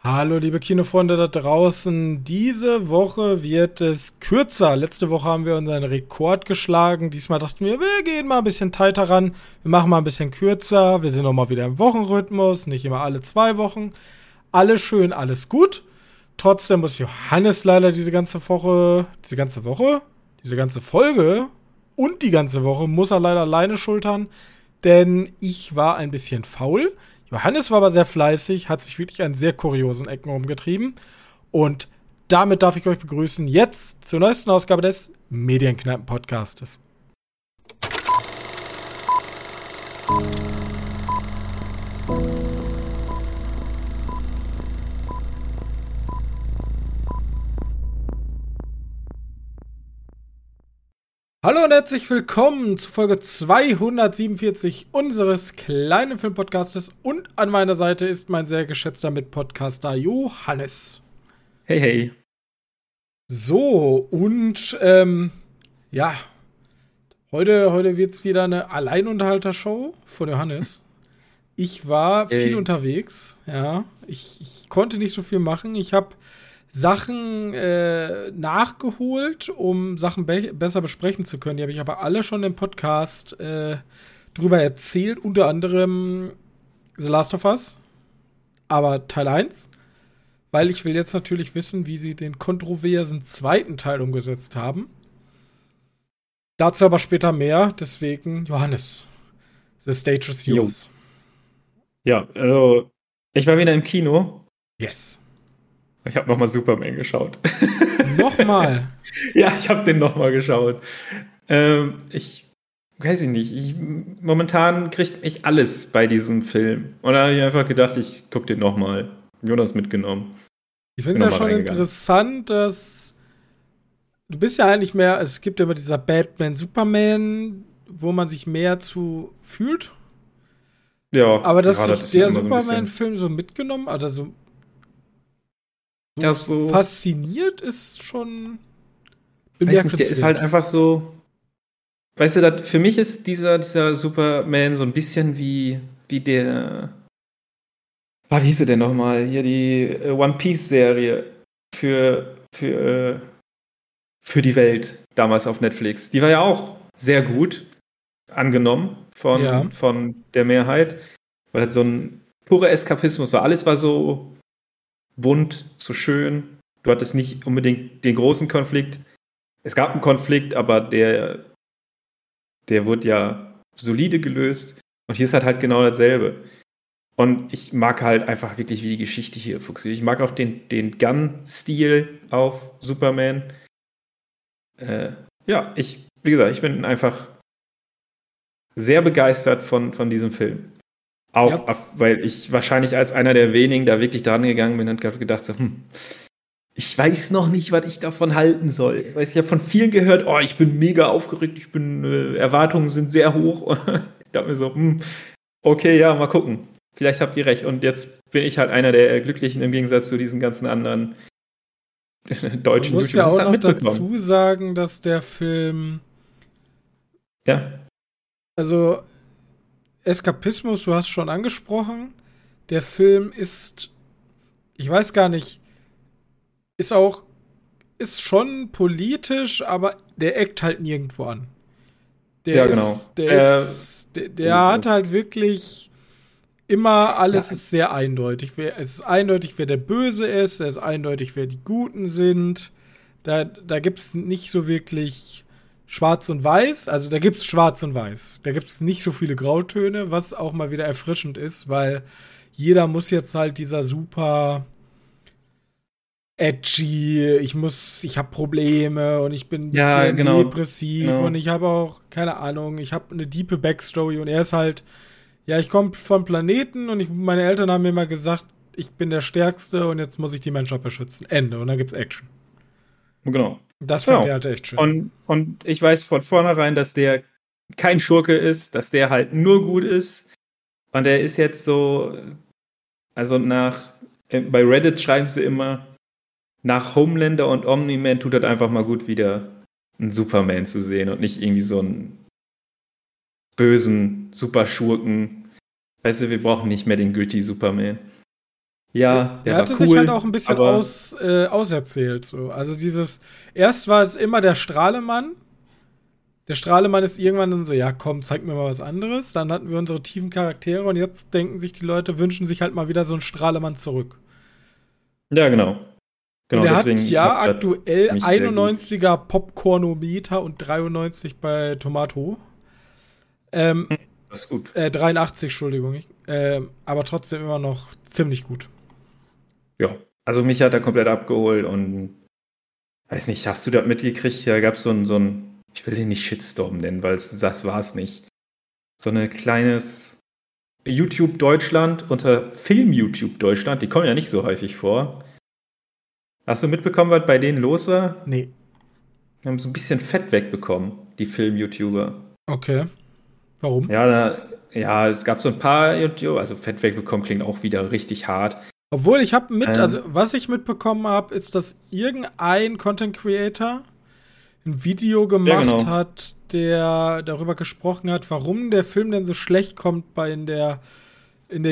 Hallo, liebe Kinofreunde da draußen. Diese Woche wird es kürzer. Letzte Woche haben wir unseren Rekord geschlagen. Diesmal dachten wir gehen mal ein bisschen tighter ran. Wir machen mal ein bisschen kürzer. Wir sind noch mal wieder im Wochenrhythmus, nicht immer alle 2 Wochen. Alles schön, alles gut. Trotzdem muss Johannes leider diese ganze Folge und die ganze Woche muss er leider alleine schultern, denn ich war ein bisschen faul. Johannes war aber sehr fleißig, hat sich wirklich an sehr kuriosen Ecken rumgetrieben. Und damit darf ich euch begrüßen jetzt zur neuesten Ausgabe des Medienkneipen-Podcastes. Hallo und herzlich willkommen zu Folge 247 unseres kleinen Filmpodcastes. Und an meiner Seite ist mein sehr geschätzter Mitpodcaster Johannes. Hey, hey. So, und ja, heute wird's wieder eine Alleinunterhalter-Show von Johannes. Ich war viel unterwegs, ja. Ich konnte nicht so viel machen. Ich habe Sachen nachgeholt, um Sachen besser besprechen zu können. Die habe ich aber alle schon im Podcast drüber erzählt. Unter anderem The Last of Us, aber Teil 1. Weil ich will jetzt natürlich wissen, wie sie den kontroversen zweiten Teil umgesetzt haben. Dazu aber später mehr. Deswegen, Johannes, the stage is yours. Ja, also ich war wieder im Kino. Yes. Ich habe nochmal Superman geschaut. Nochmal? Ja, ich habe den nochmal geschaut. Ich weiß nicht. Momentan kriegt mich alles bei diesem Film. Und da habe ich einfach gedacht, ich gucke den nochmal. Jonas mitgenommen. Ich finde es ja schon interessant, dass du bist ja eigentlich mehr, es gibt ja immer dieser Batman, Superman, wo man sich mehr zu fühlt. Ja. Aber dass sich der Superman-Film so mitgenommen, also so fasziniert ist schon bemerkenswert. Der ist halt einfach so, weißt du, für mich ist dieser Superman so ein bisschen wie der, wie hieß er denn nochmal? Hier die One-Piece-Serie für die Welt damals auf Netflix. Die war ja auch sehr gut angenommen von der Mehrheit, weil halt so ein purer Eskapismus war. Alles war so bunt, so schön. Du hattest nicht unbedingt den großen Konflikt. Es gab einen Konflikt, aber der wurde ja solide gelöst. Und hier ist halt genau dasselbe. Und ich mag halt einfach wirklich, wie die Geschichte hier funktioniert. Ich mag auch den Gun-Stil auf Superman. Wie gesagt, ich bin einfach sehr begeistert von diesem Film. Weil ich wahrscheinlich als einer der wenigen da wirklich dran gegangen bin und gedacht so, ich weiß noch nicht, was ich davon halten soll. Ich habe von vielen gehört, ich bin mega aufgeregt, Erwartungen sind sehr hoch. Ich dachte mir so, okay, ja, mal gucken. Vielleicht habt ihr recht. Und jetzt bin ich halt einer der Glücklichen im Gegensatz zu diesen ganzen anderen deutschen YouTuber. Ich muss ja auch noch dazu sagen, dass der Film also Eskapismus, du hast schon angesprochen. Der Film ist, ich weiß gar nicht, ist schon politisch, aber der eckt halt nirgendwo an. Der hat halt wirklich immer, alles ist sehr eindeutig. Es ist eindeutig, wer der Böse ist, es ist eindeutig, wer die Guten sind. Da gibt es nicht so wirklich Schwarz und Weiß. Also da gibt es Schwarz und Weiß. Da gibt es nicht so viele Grautöne, was auch mal wieder erfrischend ist, weil jeder muss jetzt halt dieser super edgy, ich habe Probleme und ich bin ein bisschen depressiv und ich habe auch, keine Ahnung, ich habe eine diepe Backstory und er ist halt, ja, ich komme vom Planeten und meine Eltern haben mir mal gesagt, ich bin der Stärkste und jetzt muss ich die Menschheit beschützen. Ende. Und dann gibt's Action. Genau. Das fand ich halt echt schön. Und ich weiß von vornherein, dass der kein Schurke ist, dass der halt nur gut ist. Und der ist jetzt so, also bei Reddit schreiben sie immer, nach Homelander und Omni-Man tut das einfach mal gut, wieder einen Superman zu sehen und nicht irgendwie so einen bösen Superschurken. Weißt du, wir brauchen nicht mehr den gritty Superman. Ja, der war hatte cool, sich halt auch ein bisschen aber auserzählt. So. Also erst war es immer der Strahlemann. Der Strahlemann ist irgendwann dann so, ja komm, zeig mir mal was anderes. Dann hatten wir unsere tiefen Charaktere und jetzt denken sich die Leute, wünschen sich halt mal wieder so einen Strahlemann zurück. ja, genau. Und Genau, er hat deswegen ja klappt aktuell das nicht sehr gut. 91er Popcornometer und 93 bei Tomato. Ähm, Das ist gut. 83, Entschuldigung. Aber trotzdem immer noch ziemlich gut. Ja. Also mich hat er komplett abgeholt und weiß nicht, hast du das mitgekriegt? Da gab es so ein, ich will den nicht Shitstorm nennen, weil das war es nicht. So ein kleines YouTube Deutschland unter Film YouTube Deutschland, die kommen ja nicht so häufig vor. Hast du mitbekommen, was bei denen los war? Nee. Die haben so ein bisschen Fett wegbekommen, die Film-YouTuber. Okay. Warum? Ja, es gab so ein paar YouTuber, also Fett wegbekommen klingt auch wieder richtig hart. Obwohl ich habe also Ähm, was ich mitbekommen habe, ist, dass irgendein Content Creator ein Video ja, gemacht genau. hat, der darüber gesprochen hat, warum der Film denn so schlecht kommt in der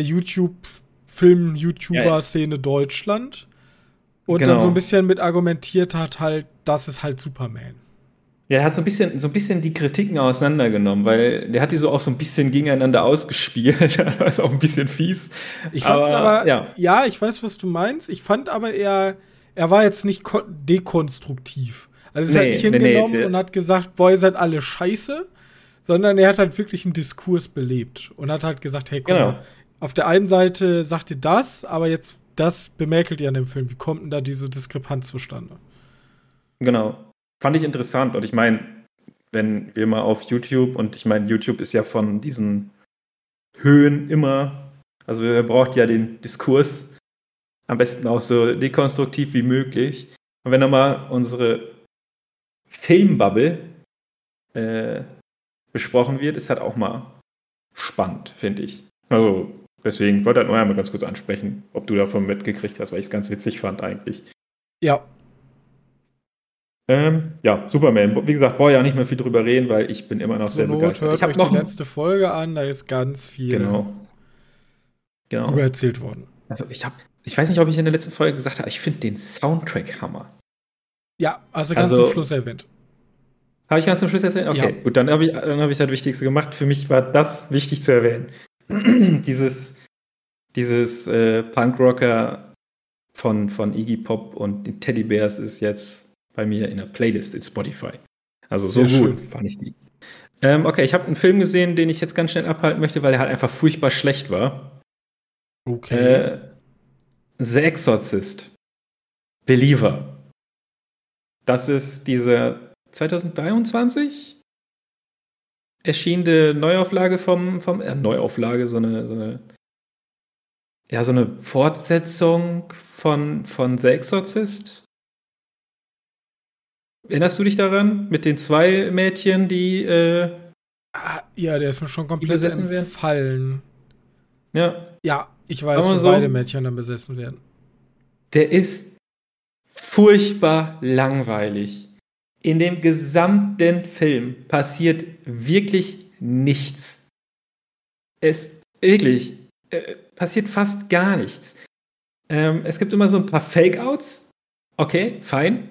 Ja, Film-YouTuber-Szene Deutschland. Und dann so ein genau. bisschen mit argumentiert hat, halt, das ist halt Superman. Ja, er hat so ein bisschen die Kritiken auseinandergenommen, weil der hat die so auch so ein bisschen gegeneinander ausgespielt. Das ist auch ein bisschen fies. Ich fand's Aber aber, ja. ja, ich weiß, was du meinst. Ich fand aber er war jetzt nicht dekonstruktiv. Also er ist halt nicht Nee. hingenommen und hat gesagt, boah, ihr seid alle scheiße, sondern er hat halt wirklich einen Diskurs belebt und hat halt gesagt, hey, guck mal, Genau. auf der einen Seite sagt ihr das, aber jetzt das bemäkelt ihr an dem Film. Wie kommt denn da diese Diskrepanz zustande? Genau. Fand ich interessant. Und ich meine, wenn wir mal auf YouTube, und ich meine, YouTube ist ja von diesen Höhen immer, also er braucht ja den Diskurs am besten auch so dekonstruktiv wie möglich. Und wenn nochmal unsere Filmbubble äh, besprochen wird, ist das auch mal spannend, finde ich. Also deswegen wollte ich nur einmal ganz kurz ansprechen, ob du davon mitgekriegt hast, weil ich es ganz witzig fand eigentlich. Ja, Ja, Superman. Wie gesagt, brauche ich auch nicht mehr viel drüber reden, weil ich bin immer noch zur sehr Not begeistert. hört Ich habe euch die noch letzte Folge an, da ist ganz viel genau, genau. übererzählt worden. Also ich weiß nicht, ob ich in der letzten Folge gesagt habe, ich finde den Soundtrack Hammer. Ja, hast du ganz zum Also Schluss erwähnt. habe ich ganz zum Schluss erzählt? Ja. Okay, gut, dann hab ich das Wichtigste gemacht. Für mich war das wichtig zu erwähnen. dieses Punkrocker von Iggy Pop und den Teddybears ist jetzt bei mir in der Playlist in Spotify. Also so Sehr gut schön. fand ich die. Okay, ich habe einen Film gesehen, den ich jetzt ganz schnell abhalten möchte, weil er halt einfach furchtbar schlecht war. Okay. The Exorcist. Believer. Das ist diese 2023 erschienene Neuauflage Neuauflage, so eine Fortsetzung von The Exorcist. Erinnerst du dich daran? Mit den zwei Mädchen, die Ja, der ist mir schon komplett besessen werden? entfallen. Ja. Ja, ich weiß, Sagen wir wo so, beide Mädchen dann besessen werden. der ist furchtbar langweilig. In dem gesamten Film passiert wirklich nichts. Es wirklich passiert fast gar nichts. Es gibt immer so ein paar Fake-Outs. Okay, fein.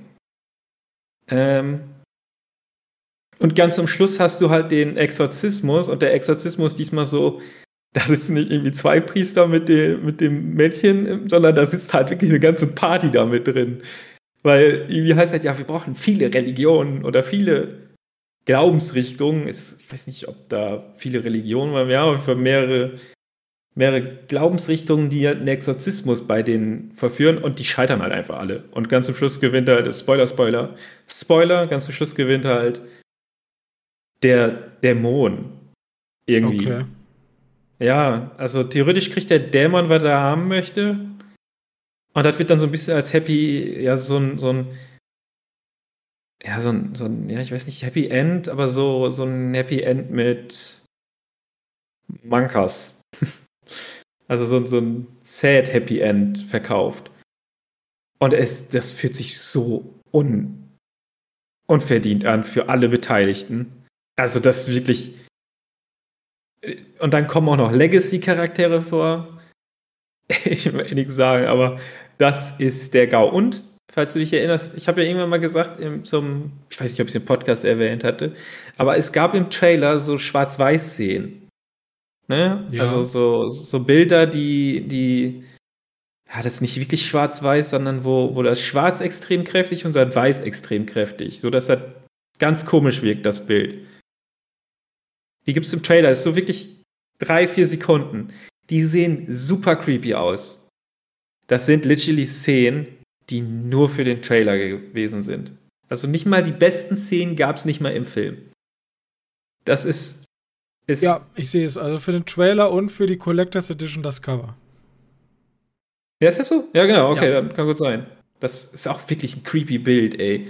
Und ganz zum Schluss hast du halt den Exorzismus und der Exorzismus diesmal so, da sitzen nicht irgendwie zwei Priester mit dem Mädchen, sondern da sitzt halt wirklich eine ganze Party da mit drin. Weil irgendwie heißt halt, ja, wir brauchen viele Religionen oder viele Glaubensrichtungen. Ich weiß nicht, ob da viele Religionen waren, ja, aber für mehrere Glaubensrichtungen, die einen Exorzismus bei denen verführen und die scheitern halt einfach alle. Und ganz zum Schluss gewinnt halt, Spoiler, ganz zum Schluss gewinnt halt der Dämon. Irgendwie. Okay. Ja, also theoretisch kriegt der Dämon, was er haben möchte. Und das wird dann so ein bisschen als Happy, ja, ja, ich weiß nicht, Happy End, aber so ein Happy End mit Mankas. Also so ein sad Happy End verkauft. Und das fühlt sich so unverdient an für alle Beteiligten. Also das ist wirklich. Und dann kommen auch noch Legacy-Charaktere vor. Ich will nichts sagen, aber das ist der GAU. Und, falls du dich erinnerst, ich habe ja irgendwann mal gesagt, ich weiß nicht, ob ich es im Podcast erwähnt hatte, aber es gab im Trailer so Schwarz-Weiß-Szenen. Ne? Ja. Also so Bilder, ja, das ist nicht wirklich schwarz-weiß, sondern wo das Schwarz extrem kräftig und das Weiß extrem kräftig, sodass das ganz komisch wirkt, das Bild. Die gibt es im Trailer, ist so wirklich 3-4 Sekunden. Die sehen super creepy aus. Das sind literally Szenen, die nur für den Trailer gewesen sind. Also nicht mal die besten Szenen gab es nicht mal im Film. Das ist ja, ich sehe es. Also für den Trailer und für die Collectors Edition das Cover. Ja, ist das so? Ja, genau, okay, Ja. dann kann gut sein. Das ist auch wirklich ein creepy Bild, ey.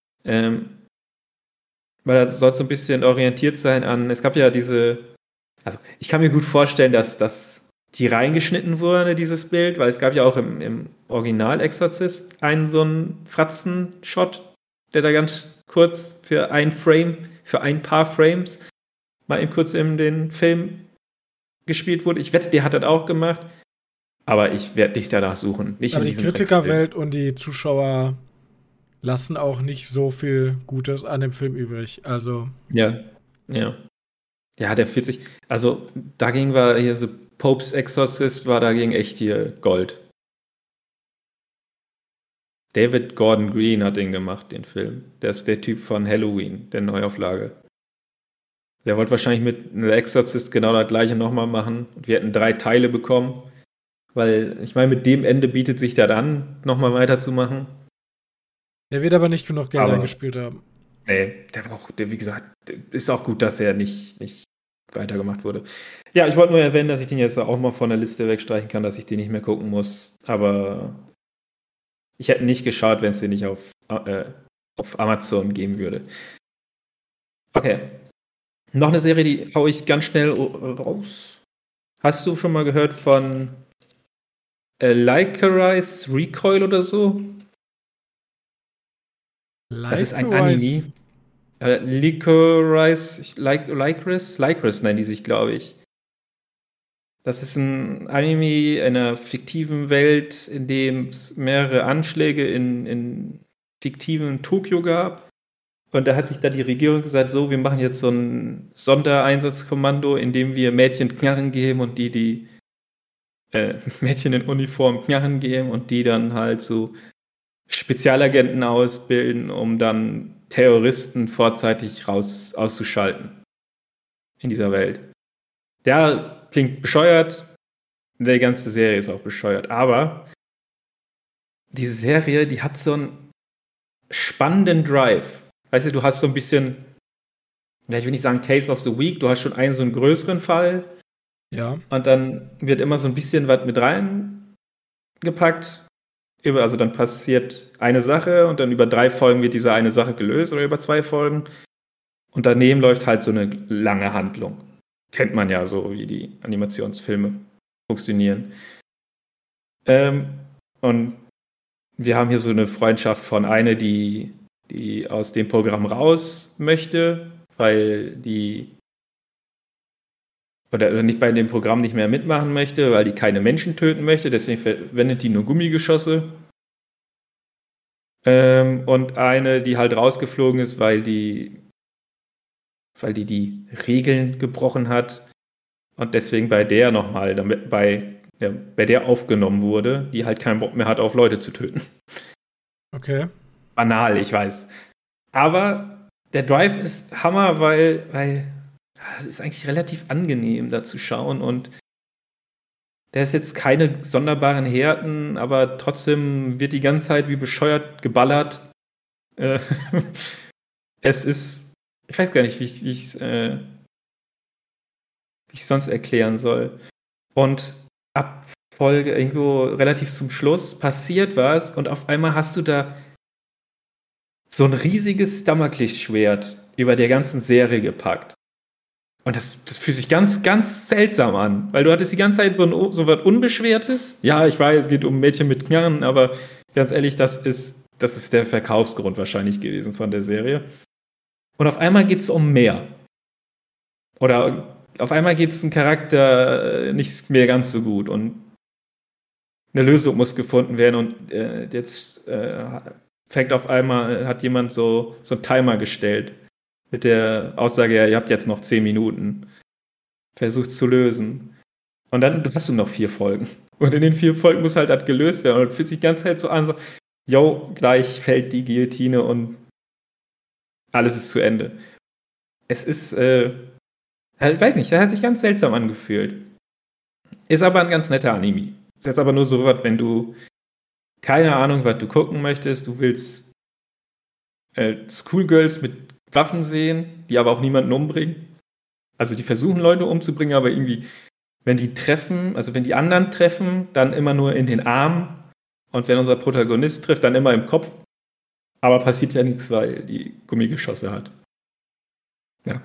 Weil das soll so ein bisschen orientiert sein an, es gab ja also ich kann mir gut vorstellen, dass die reingeschnitten wurde, dieses Bild, weil es gab ja auch im Original Exorcist einen so einen Fratzen-Shot, der da ganz kurz für ein paar Frames mal eben kurz in den Film gespielt wurde. Ich wette, der hat das auch gemacht. Aber ich werde dich danach suchen. Nicht Aber in die diesem Kritikerwelt und die Zuschauer lassen auch nicht so viel Gutes an dem Film übrig. Also. Ja, ja. Ja, der 40. Also, dagegen war hier so Pope's Exorcist, war dagegen echt hier Gold. David Gordon Green hat den gemacht, den Film. Der ist der Typ von Halloween, der Neuauflage. Der wollte wahrscheinlich mit The Exorcist genau das gleiche nochmal machen. Wir hätten 3 Teile bekommen. Weil, ich meine, mit dem Ende bietet sich das an, nochmal weiterzumachen. Er wird aber nicht genug Geld eingespielt haben. Nee, wie gesagt, ist auch gut, dass er nicht weitergemacht wurde. Ja, ich wollte nur erwähnen, dass ich den jetzt auch mal von der Liste wegstreichen kann, dass ich den nicht mehr gucken muss. Aber ich hätte nicht geschaut, wenn es den nicht auf Amazon geben würde. Okay. Noch eine Serie, die hau ich ganz schnell raus. Hast du schon mal gehört von Licorice Recoil oder so? Das ist ein Anime. Licorice nennen die sich, glaube ich. Das ist ein Anime in einer fiktiven Welt, in dem es mehrere Anschläge in fiktiven Tokio gab. Und da hat sich dann die Regierung gesagt, so, wir machen jetzt so ein Sondereinsatzkommando, in dem wir Mädchen Knarren geben und die Mädchen in Uniform Knarren geben und die dann halt so Spezialagenten ausbilden, um dann Terroristen vorzeitig auszuschalten in dieser Welt. Der klingt bescheuert, die ganze Serie ist auch bescheuert, aber diese Serie, die hat so einen spannenden Drive. Weißt du hast so ein bisschen, ja, ich will nicht sagen Case of the Week, du hast schon einen so einen größeren Fall. Ja. Und dann wird immer so ein bisschen was mit reingepackt. Also dann passiert eine Sache und dann über 3 Folgen wird diese eine Sache gelöst oder über 2 Folgen. Und daneben läuft halt so eine lange Handlung. Kennt man ja so, wie die Animationsfilme funktionieren. Und wir haben hier so eine Freundschaft von eine, die aus dem Programm raus möchte, weil oder nicht bei dem Programm nicht mehr mitmachen möchte, weil die keine Menschen töten möchte, deswegen verwendet die nur Gummigeschosse. Und eine, die halt rausgeflogen ist, weil die Regeln gebrochen hat und deswegen bei der nochmal, bei der aufgenommen wurde, die halt keinen Bock mehr hat, auf Leute zu töten. Okay. Banal, ich weiß. Aber der Drive ist Hammer, weil das ist eigentlich relativ angenehm, da zu schauen und der ist jetzt keine sonderbaren Härten, aber trotzdem wird die ganze Zeit wie bescheuert geballert. Es ist, ich weiß gar nicht, wie ich sonst erklären soll. Und ab Folge irgendwo relativ zum Schluss passiert was und auf einmal hast du da so ein riesiges Damoklesschwert über der ganzen Serie gepackt. Und das fühlt sich ganz, ganz seltsam an, weil du hattest die ganze Zeit so was Unbeschwertes. Ja, ich weiß, es geht um Mädchen mit Knarren, aber ganz ehrlich, das ist der Verkaufsgrund wahrscheinlich gewesen von der Serie. Und auf einmal geht es um mehr. Oder auf einmal geht es einem Charakter nicht mehr ganz so gut. Und eine Lösung muss gefunden werden und jetzt fängt auf einmal, hat jemand so einen Timer gestellt mit der Aussage, ja, ihr habt jetzt noch 10 Minuten. Versucht zu lösen. Und dann hast du noch 4 Folgen. Und in den 4 Folgen muss halt das gelöst werden. Und fühlt sich die ganze Zeit so an, so, yo, gleich fällt die Guillotine und alles ist zu Ende. Es ist, weiß nicht, das hat sich ganz seltsam angefühlt. Ist aber ein ganz netter Anime. Ist jetzt aber nur so was, wenn du keine Ahnung, was du gucken möchtest, du willst Schoolgirls mit Waffen sehen, die aber auch niemanden umbringen. Also die versuchen Leute umzubringen, aber irgendwie, wenn die treffen, also wenn die anderen treffen, dann immer nur in den Arm und wenn unser Protagonist trifft, dann immer im Kopf. Aber passiert ja nichts, weil die Gummigeschosse hat. Ja.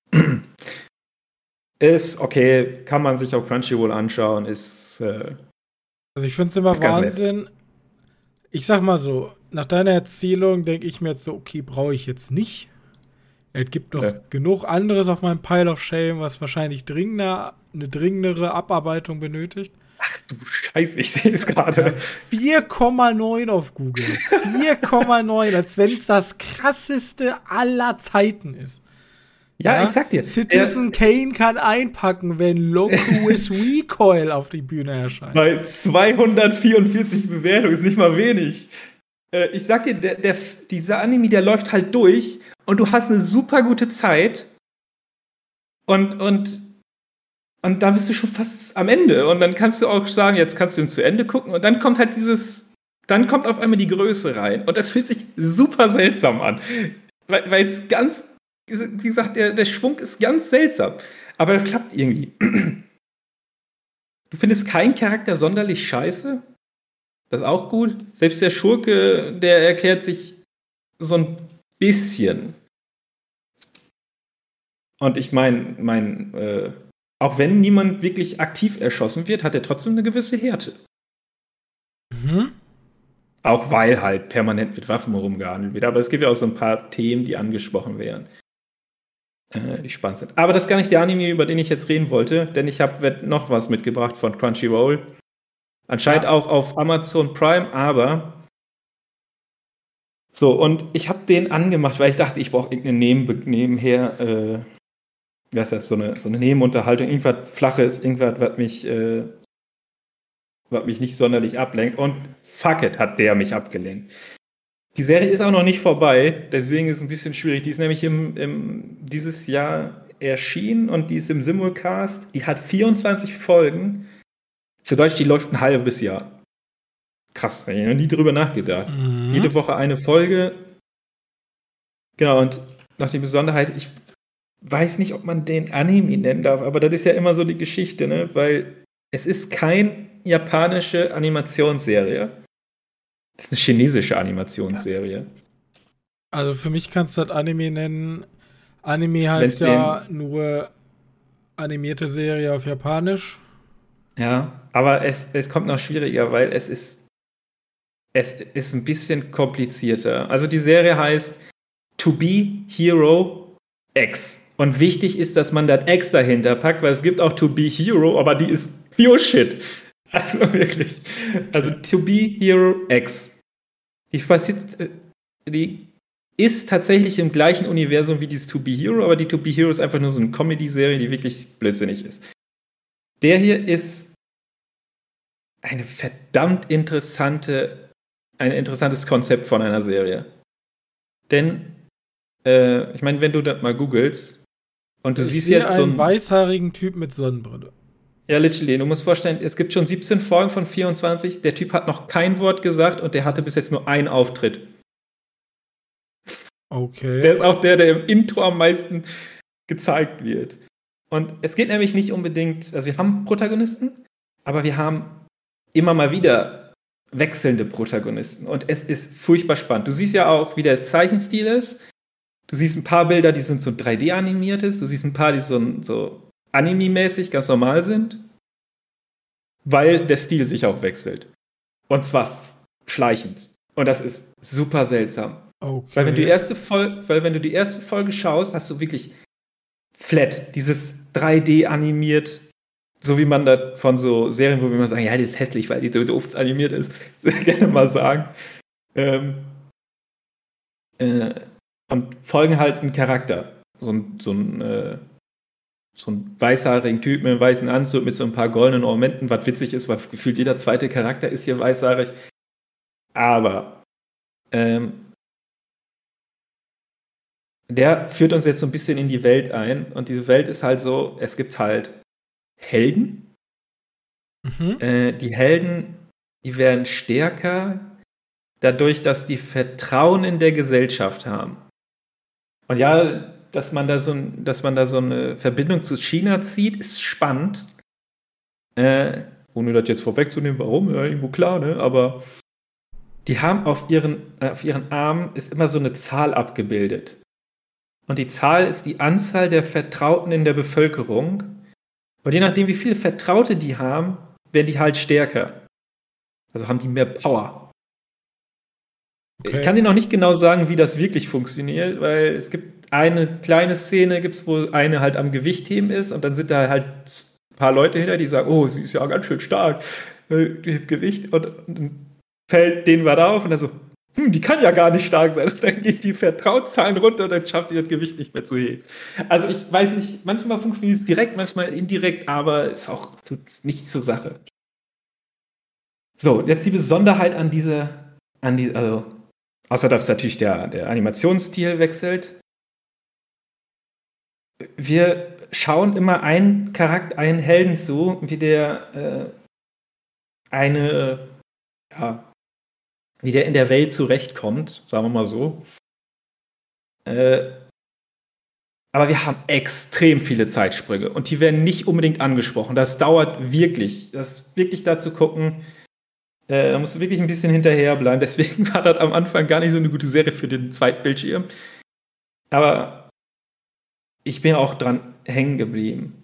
Ist okay, kann man sich auf Crunchyroll anschauen, ist also ich finde es immer Wahnsinn. Ich sag mal so, nach deiner Erzählung denke ich mir jetzt so, okay, brauche ich jetzt nicht. Es gibt noch genug anderes auf meinem Pile of Shame, was wahrscheinlich eine dringendere Abarbeitung benötigt. Ach du Scheiße, ich sehe es gerade. 4,9 auf Google. 4,9, als wenn es das krasseste aller Zeiten ist. Ja, ich sag dir. Citizen Kane kann einpacken, wenn Loco with Recoil auf die Bühne erscheint. Bei 244 Bewertungen ist nicht mal wenig. Ich sag dir, dieser Anime, der läuft halt durch und du hast eine super gute Zeit und dann bist du schon fast am Ende und dann kannst du auch sagen, jetzt kannst du ihn zu Ende gucken und dann kommt halt dann kommt auf einmal die Größe rein und das fühlt sich super seltsam an, weil es ganz, wie gesagt, der Schwung ist ganz seltsam, aber das klappt irgendwie. Du findest keinen Charakter sonderlich scheiße? Das ist auch gut. Selbst der Schurke, der erklärt sich so ein bisschen. Und ich meine, auch wenn niemand wirklich aktiv erschossen wird, hat er trotzdem eine gewisse Härte. Mhm. Auch weil halt permanent mit Waffen rumgehandelt wird. Aber es gibt ja auch so ein paar Themen, die angesprochen werden, die spannend sind. Aber das ist gar nicht der Anime, über den ich jetzt reden wollte, denn ich habe noch was mitgebracht von Crunchyroll. Anscheinend auch auf Amazon Prime, aber so, und ich habe den angemacht, weil ich dachte, ich brauche irgendeine nebenher, wie heißt das, so eine Nebenunterhaltung, irgendwas Flaches, irgendwas, was mich nicht sonderlich ablenkt. Und fuck it, hat der mich abgelenkt. Die Serie ist auch noch nicht vorbei, deswegen ist es ein bisschen schwierig. Die ist nämlich dieses Jahr erschienen und die ist im Simulcast. Die hat 24 Folgen. Zu Deutsch, die läuft ein halbes Jahr. Krass, ich habe noch nie drüber nachgedacht. Mhm. Jede Woche eine Folge. Genau, und noch die Besonderheit, ich weiß nicht, ob man den Anime nennen darf, aber das ist ja immer so die Geschichte, ne? Weil es ist keine japanische Animationsserie. Es ist eine chinesische Animationsserie. Also für mich kannst du das Anime nennen. Anime heißt ja nur animierte Serie auf Japanisch. Ja, aber es kommt noch schwieriger, weil es ist ein bisschen komplizierter. Also die Serie heißt To Be Hero X. Und wichtig ist, dass man das X dahinter packt, weil es gibt auch To Be Hero, aber die ist pure Shit. Also wirklich. Also To Be Hero X. Die ist tatsächlich im gleichen Universum wie dieses To Be Hero, aber die To Be Hero ist einfach nur so eine Comedy-Serie, die wirklich blödsinnig ist. Der hier ist ein interessantes Konzept von einer Serie. Denn, ich meine, wenn du das mal googelst und du siehst jetzt so einen weißhaarigen Typ mit Sonnenbrille. Ja, literally. Du musst vorstellen, es gibt schon 17 Folgen von 24. Der Typ hat noch kein Wort gesagt und der hatte bis jetzt nur einen Auftritt. Okay. Der ist auch der im Intro am meisten gezeigt wird. Und es geht nämlich nicht unbedingt, also wir haben Protagonisten, aber wir haben immer mal wieder wechselnde Protagonisten. Und es ist furchtbar spannend. Du siehst ja auch, wie der Zeichenstil ist. Du siehst ein paar Bilder, die sind so 3D-animiert ist. Du siehst ein paar, die so Anime-mäßig ganz normal sind. Weil der Stil sich auch wechselt. Und zwar schleichend. Und das ist super seltsam. Okay. Weil wenn du die erste Folge schaust, hast du wirklich flat, dieses 3D animiert, so wie man da von so Serien, wo wir mal sagen, ja, die ist hässlich, weil die so doof animiert ist, sehr gerne mal sagen. Und folgen halt einen Charakter. So ein weißhaarigen Typ mit einem weißen Anzug mit so ein paar goldenen Ornamenten, was witzig ist, weil gefühlt jeder zweite Charakter ist hier weißhaarig. Aber der führt uns jetzt so ein bisschen in die Welt ein. Und diese Welt ist halt so, es gibt halt Helden. Die Helden, die werden stärker dadurch, dass die Vertrauen in der Gesellschaft haben. Und ja, dass man da so eine Verbindung zu China zieht, ist spannend. Ohne das jetzt vorwegzunehmen, warum, ja, irgendwo klar, ne? Aber die haben auf ihren Armen ist immer so eine Zahl abgebildet. Und die Zahl ist die Anzahl der Vertrauten in der Bevölkerung. Und je nachdem, wie viele Vertraute die haben, werden die halt stärker. Also haben die mehr Power. Okay. Ich kann dir noch nicht genau sagen, wie das wirklich funktioniert, weil es gibt eine kleine Szene, wo eine halt am Gewicht heben ist und dann sind da halt ein paar Leute hinter, die sagen, oh, sie ist ja ganz schön stark, die hebt Gewicht und dann fällt denen was auf und dann so, die kann ja gar nicht stark sein. Und dann geht die Vertrautzahlen runter und dann schafft die das Gewicht nicht mehr zu heben. Also ich weiß nicht, manchmal funktioniert es direkt, manchmal indirekt, aber es tut nichts zur Sache. So, jetzt die Besonderheit also außer dass natürlich der Animationsstil wechselt. Wir schauen immer einen Helden zu, wie der wie der in der Welt zurechtkommt, sagen wir mal so. Aber wir haben extrem viele Zeitsprünge und die werden nicht unbedingt angesprochen. Das dauert wirklich. Das wirklich da zu gucken, da musst du wirklich ein bisschen hinterherbleiben. Deswegen war das am Anfang gar nicht so eine gute Serie für den Zweitbildschirm. Aber ich bin auch dran hängen geblieben.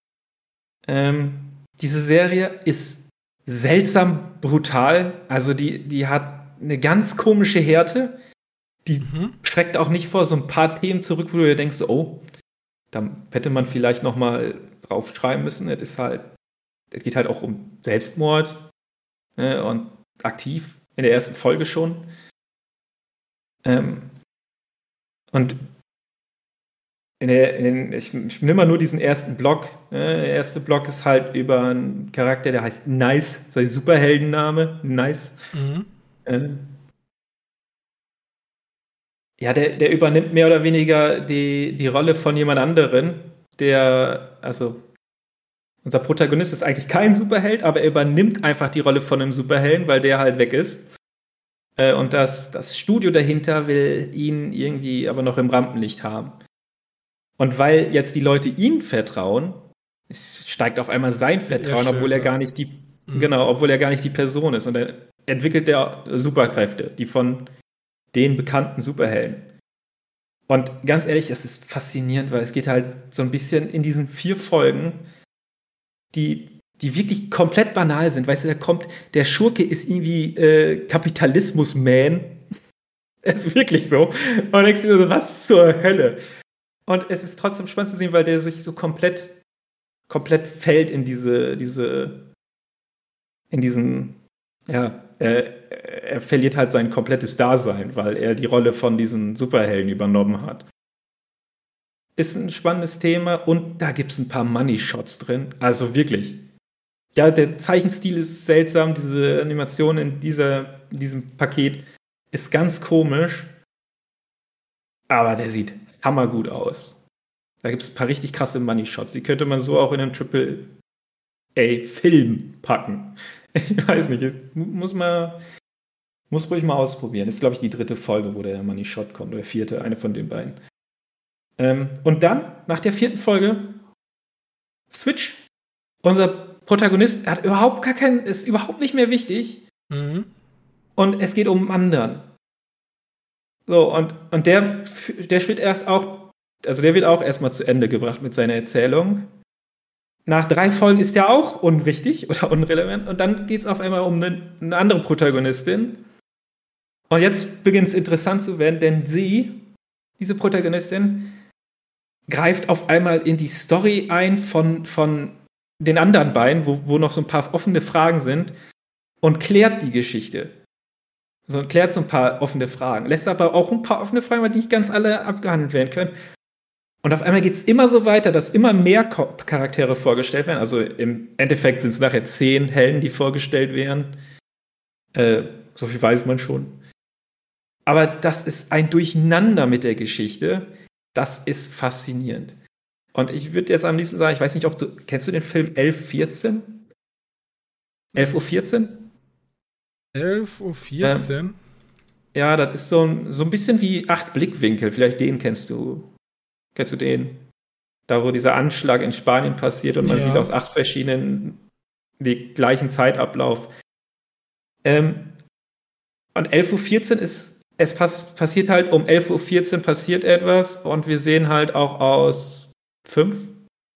Diese Serie ist seltsam brutal. Also die hat eine ganz komische Härte. Die schreckt auch nicht vor so ein paar Themen zurück, wo du dir denkst, oh, da hätte man vielleicht noch mal drauf schreiben müssen. Es geht halt auch um Selbstmord, ne, und aktiv in der ersten Folge schon. Und ich nehme mal nur diesen ersten Block. Der erste Block ist halt über einen Charakter, der heißt Nice, sein Superheldenname, Nice. Ja, der übernimmt mehr oder weniger die Rolle von jemand anderen, also unser Protagonist ist eigentlich kein Superheld, aber er übernimmt einfach die Rolle von einem Superhelden, weil der halt weg ist. Und das Studio dahinter will ihn irgendwie aber noch im Rampenlicht haben. Und weil jetzt die Leute ihm vertrauen, steigt auf einmal sein Vertrauen, obwohl er gar nicht obwohl er gar nicht die Person ist. Und dann entwickelt er Superkräfte, die von den bekannten Superhelden. Und ganz ehrlich, es ist faszinierend, weil es geht halt so ein bisschen in diesen 4 Folgen, die wirklich komplett banal sind. Weißt du, der Schurke ist irgendwie Kapitalismus-Man. Es ist wirklich so. Und dann denkst du dir so, was zur Hölle? Und es ist trotzdem spannend zu sehen, weil der sich so komplett fällt in er verliert halt sein komplettes Dasein, weil er die Rolle von diesen Superhelden übernommen hat. Ist ein spannendes Thema und da gibt es ein paar Money-Shots drin. Also wirklich. Ja, der Zeichenstil ist seltsam, diese Animation in diesem Paket ist ganz komisch, aber der sieht hammergut aus. Da gibt es ein paar richtig krasse Money-Shots. Die könnte man so auch in einem Triple-A-Film packen. Ich weiß nicht, muss ruhig mal ausprobieren. Das ist, glaube ich, die 3. Folge, wo der Money-Shot kommt, oder 4., eine von den beiden. Und dann, nach der 4. Folge, Switch. Unser Protagonist ist überhaupt nicht mehr wichtig. Und es geht um einen anderen. So, und der wird der wird auch erstmal zu Ende gebracht mit seiner Erzählung. Nach 3 Folgen ist der auch unwichtig oder unrelevant und dann geht es auf einmal um eine andere Protagonistin. Und jetzt beginnt es interessant zu werden, denn diese Protagonistin, greift auf einmal in die Story ein von den anderen beiden, wo noch so ein paar offene Fragen sind, und klärt die Geschichte. So, klärt so ein paar offene Fragen. Lässt aber auch ein paar offene Fragen, weil die nicht ganz alle abgehandelt werden können. Und auf einmal geht es immer so weiter, dass immer mehr Charaktere vorgestellt werden. Also im Endeffekt sind es nachher 10 Helden, die vorgestellt werden. So viel weiß man schon. Aber das ist ein Durcheinander mit der Geschichte. Das ist faszinierend. Und ich würde jetzt am liebsten sagen, ich weiß nicht, kennst du den Film 11:14? 11:14 Uhr? 11:14 Uhr? Ja, das ist so ein bisschen wie 8 Blickwinkel. Vielleicht den kennst du. Kennst du den? Da, wo dieser Anschlag in Spanien passiert und man sieht aus 8 verschiedenen den gleichen Zeitablauf. Und 11:14 Uhr passiert halt um 11:14 Uhr passiert etwas und wir sehen halt auch aus 5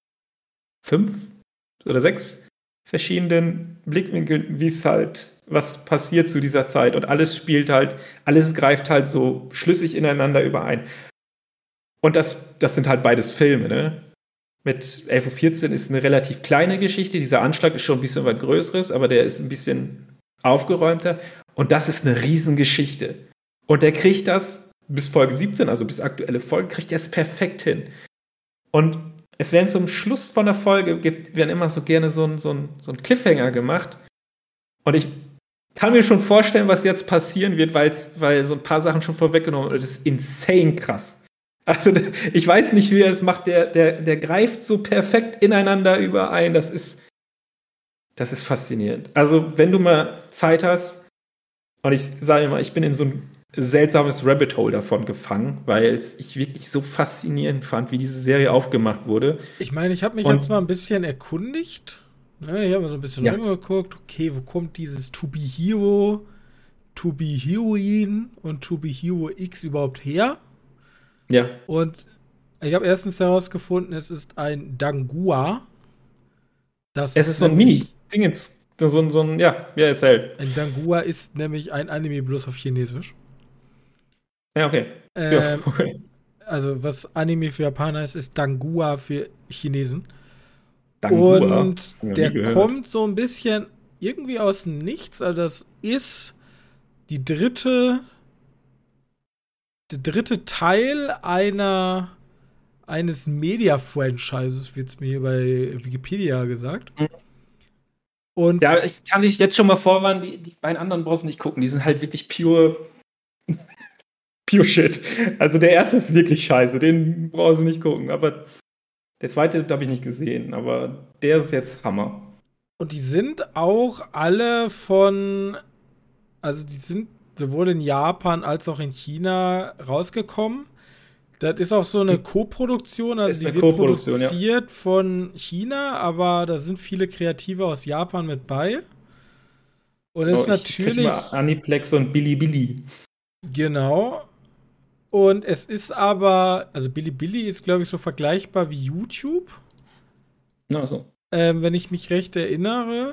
oder 6 verschiedenen Blickwinkeln, wie es halt, was passiert zu dieser Zeit. Und alles greift halt so schlüssig ineinander überein. Und das sind halt beides Filme, ne? Mit 11:14 Uhr ist eine relativ kleine Geschichte. Dieser Anschlag ist schon ein bisschen was Größeres, aber der ist ein bisschen aufgeräumter. Und das ist eine Riesengeschichte. Und der kriegt das bis Folge 17, also bis aktuelle Folge, kriegt er es perfekt hin. Und es werden zum Schluss von der Folge werden immer so gerne so ein Cliffhanger gemacht. Und ich kann mir schon vorstellen, was jetzt passieren wird, weil so ein paar Sachen schon vorweggenommen werden. Das ist insane krass. Also ich weiß nicht, wie er es macht. Der greift so perfekt ineinander überein. Das ist faszinierend. Also wenn du mal Zeit hast, und ich sage immer, ich bin in so ein seltsames Rabbit Hole davon gefangen, weil ich wirklich so faszinierend fand, wie diese Serie aufgemacht wurde. Ich meine, ich habe mich jetzt mal ein bisschen erkundigt. Ne, ich habe so ein bisschen rumgeguckt. Okay, wo kommt dieses To Be Hero, To Be Heroine und To Be Hero X überhaupt her? Ja. Und ich habe erstens herausgefunden, es ist ein Dangua. Es ist so ein Mini-Dingens. Erzähl. Ein Dangua ist nämlich ein Anime bloß auf Chinesisch. Ja, okay. Also, was Anime für Japaner ist Dangua für Chinesen. Dangua. Und der kommt so ein bisschen irgendwie aus dem Nichts. Also, das ist der dritte Teil eines Media-Franchises, wird es mir hier bei Wikipedia gesagt. Und ja, ich kann dich jetzt schon mal vorwarnen, die beiden anderen brauchst du nicht gucken. Die sind halt wirklich pure Shit. Also der erste ist wirklich scheiße, den brauchst du nicht gucken. Aber der zweite habe ich nicht gesehen, aber der ist jetzt Hammer. Und die sind auch alle die sind sowohl in Japan als auch in China rausgekommen. Das ist auch so eine Co-Produktion, also die wird produziert von China, aber da sind viele Kreative aus Japan mit bei. Und es ist natürlich Aniplex und Bilibili. Genau. Und es ist aber, also Bilibili ist, glaube ich, so vergleichbar wie YouTube. Ach so. Wenn ich mich recht erinnere.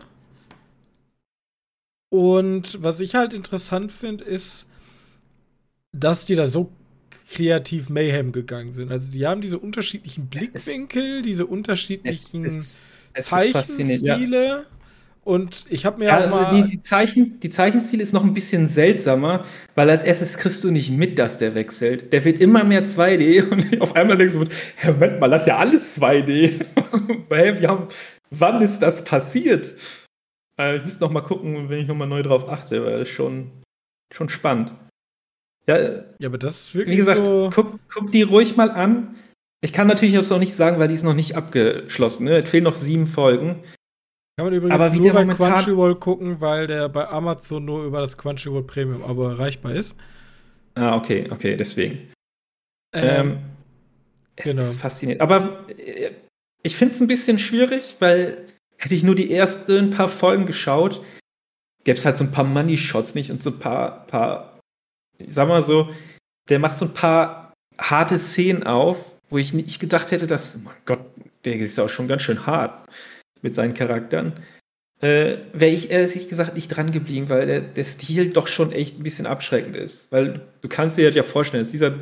Und was ich halt interessant finde, ist, dass die da so kreativ Mayhem gegangen sind. Also die haben diese unterschiedlichen Blickwinkel, diese unterschiedlichen Zeichenstile. Ja. Und ich habe mir auch mal... Die Zeichenstil ist noch ein bisschen seltsamer, weil als erstes kriegst du nicht mit, dass der wechselt. Der wird immer mehr 2D und auf einmal denkst du, Moment mal, das ist ja alles 2D. Wann ist das passiert? Ich müsste noch mal gucken, wenn ich noch mal neu drauf achte, weil das schon spannend. Ja, aber das ist wirklich wie gesagt, so guck die ruhig mal an. Ich kann natürlich auch noch nicht sagen, weil die ist noch nicht abgeschlossen. Ne? Es fehlen noch 7 Folgen. Kann man übrigens nur bei Crunchyroll gucken, weil der bei Amazon nur über das Crunchyroll Premium Abo erreichbar ist. Ah, okay, deswegen. Es ist faszinierend. Aber ich finde es ein bisschen schwierig, weil hätte ich nur die ersten paar Folgen geschaut, gäbe es halt so ein paar Money-Shots nicht und so ein paar ich sag mal so, der macht so ein paar harte Szenen auf, wo ich nicht gedacht hätte, dass, oh mein Gott, der ist auch schon ganz schön hart mit seinen Charakteren. Wäre ich ehrlich gesagt nicht dran geblieben, weil der Stil doch schon echt ein bisschen abschreckend ist. Weil du kannst dir das ja vorstellen, es ist dieser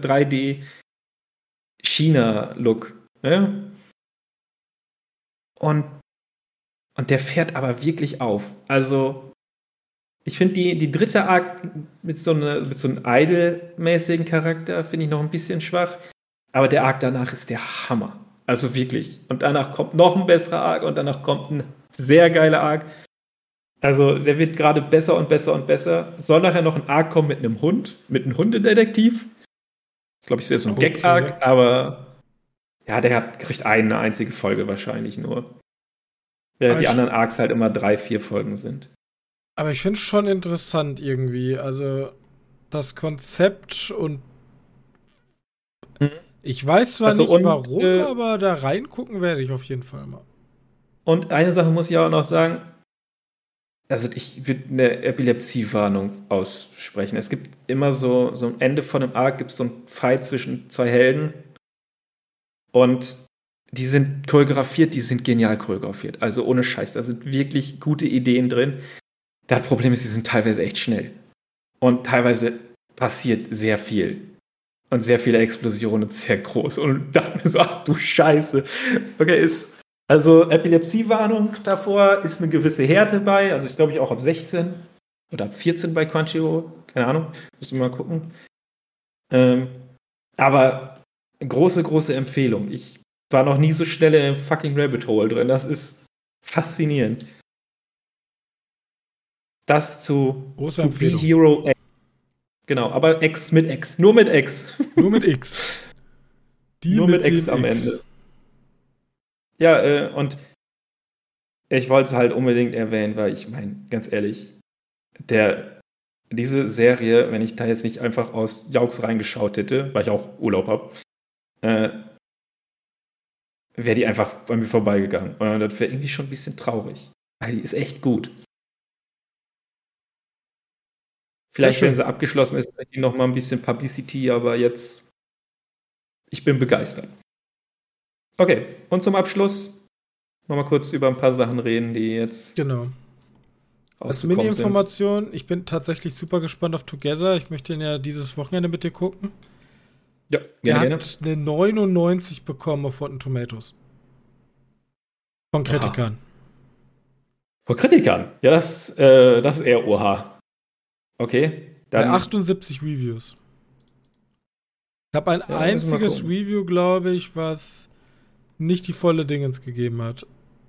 3D-China-Look. Ne? Und Und der fährt aber wirklich auf. Also, ich finde die dritte Arc mit so einem Idol-mäßigen Charakter finde ich noch ein bisschen schwach. Aber der Arc danach ist der Hammer. Also wirklich. Und danach kommt noch ein besserer Arc und danach kommt ein sehr geiler Arc. Also, der wird gerade besser und besser und besser. Soll nachher noch ein Arc kommen mit einem Hund, mit einem Hundedetektiv. Das glaube ich ist so ein Gag-Arc, aber ja, kriegt eine einzige Folge wahrscheinlich nur. Während die anderen Arcs halt immer 3-4 Folgen sind. Aber ich finde es schon interessant irgendwie. Also, das Konzept und ich weiß zwar nicht warum, aber da reingucken werde ich auf jeden Fall mal. Und eine Sache muss ich auch noch sagen. Also ich würde eine Epilepsie-Warnung aussprechen. Es gibt immer so am Ende von einem Arc gibt es so einen Fight zwischen zwei Helden. Und die sind choreografiert, die sind genial choreografiert. Also ohne Scheiß, da sind wirklich gute Ideen drin. Das Problem ist, die sind teilweise echt schnell. Und teilweise passiert sehr viel. Und sehr viele Explosionen, sehr groß. Und dachte mir so, ach du Scheiße. Okay, also Epilepsie-Warnung davor ist eine gewisse Härte bei. Also ich glaube auch ab 16 oder ab 14 bei Crunchyroll. Keine Ahnung, müssen wir mal gucken. Aber große Empfehlung. Ich war noch nie so schnell in einem fucking Rabbit Hole drin. Das ist faszinierend. Das zu große Empfehlung. Be Hero X. Genau, aber X mit X. Nur mit X. Nur mit X. Nur mit X am Ende. Ja, und ich wollte es halt unbedingt erwähnen, weil ich meine, ganz ehrlich, diese Serie, wenn ich da jetzt nicht einfach aus Jaux reingeschaut hätte, weil ich auch Urlaub habe, wäre die einfach bei mir vorbeigegangen. Und das wäre irgendwie schon ein bisschen traurig. Weil die ist echt gut. Vielleicht, wenn sie abgeschlossen ist, die noch mal ein bisschen Publicity, aber jetzt, ich bin begeistert. Okay, und zum Abschluss noch mal kurz über ein paar Sachen reden, die jetzt als Mini-Information, ich bin tatsächlich super gespannt auf Together. Ich möchte ihn ja dieses Wochenende mit dir gucken. Ja, gerne. Er hat eine 99 bekommen auf Rotten Tomatoes. Von Kritikern. Von Kritikern? Ja, das ist eher oha. Okay. Dann bei 78 Reviews. Ich habe ein einziges Review, glaube ich, was nicht die volle Dingens gegeben hat.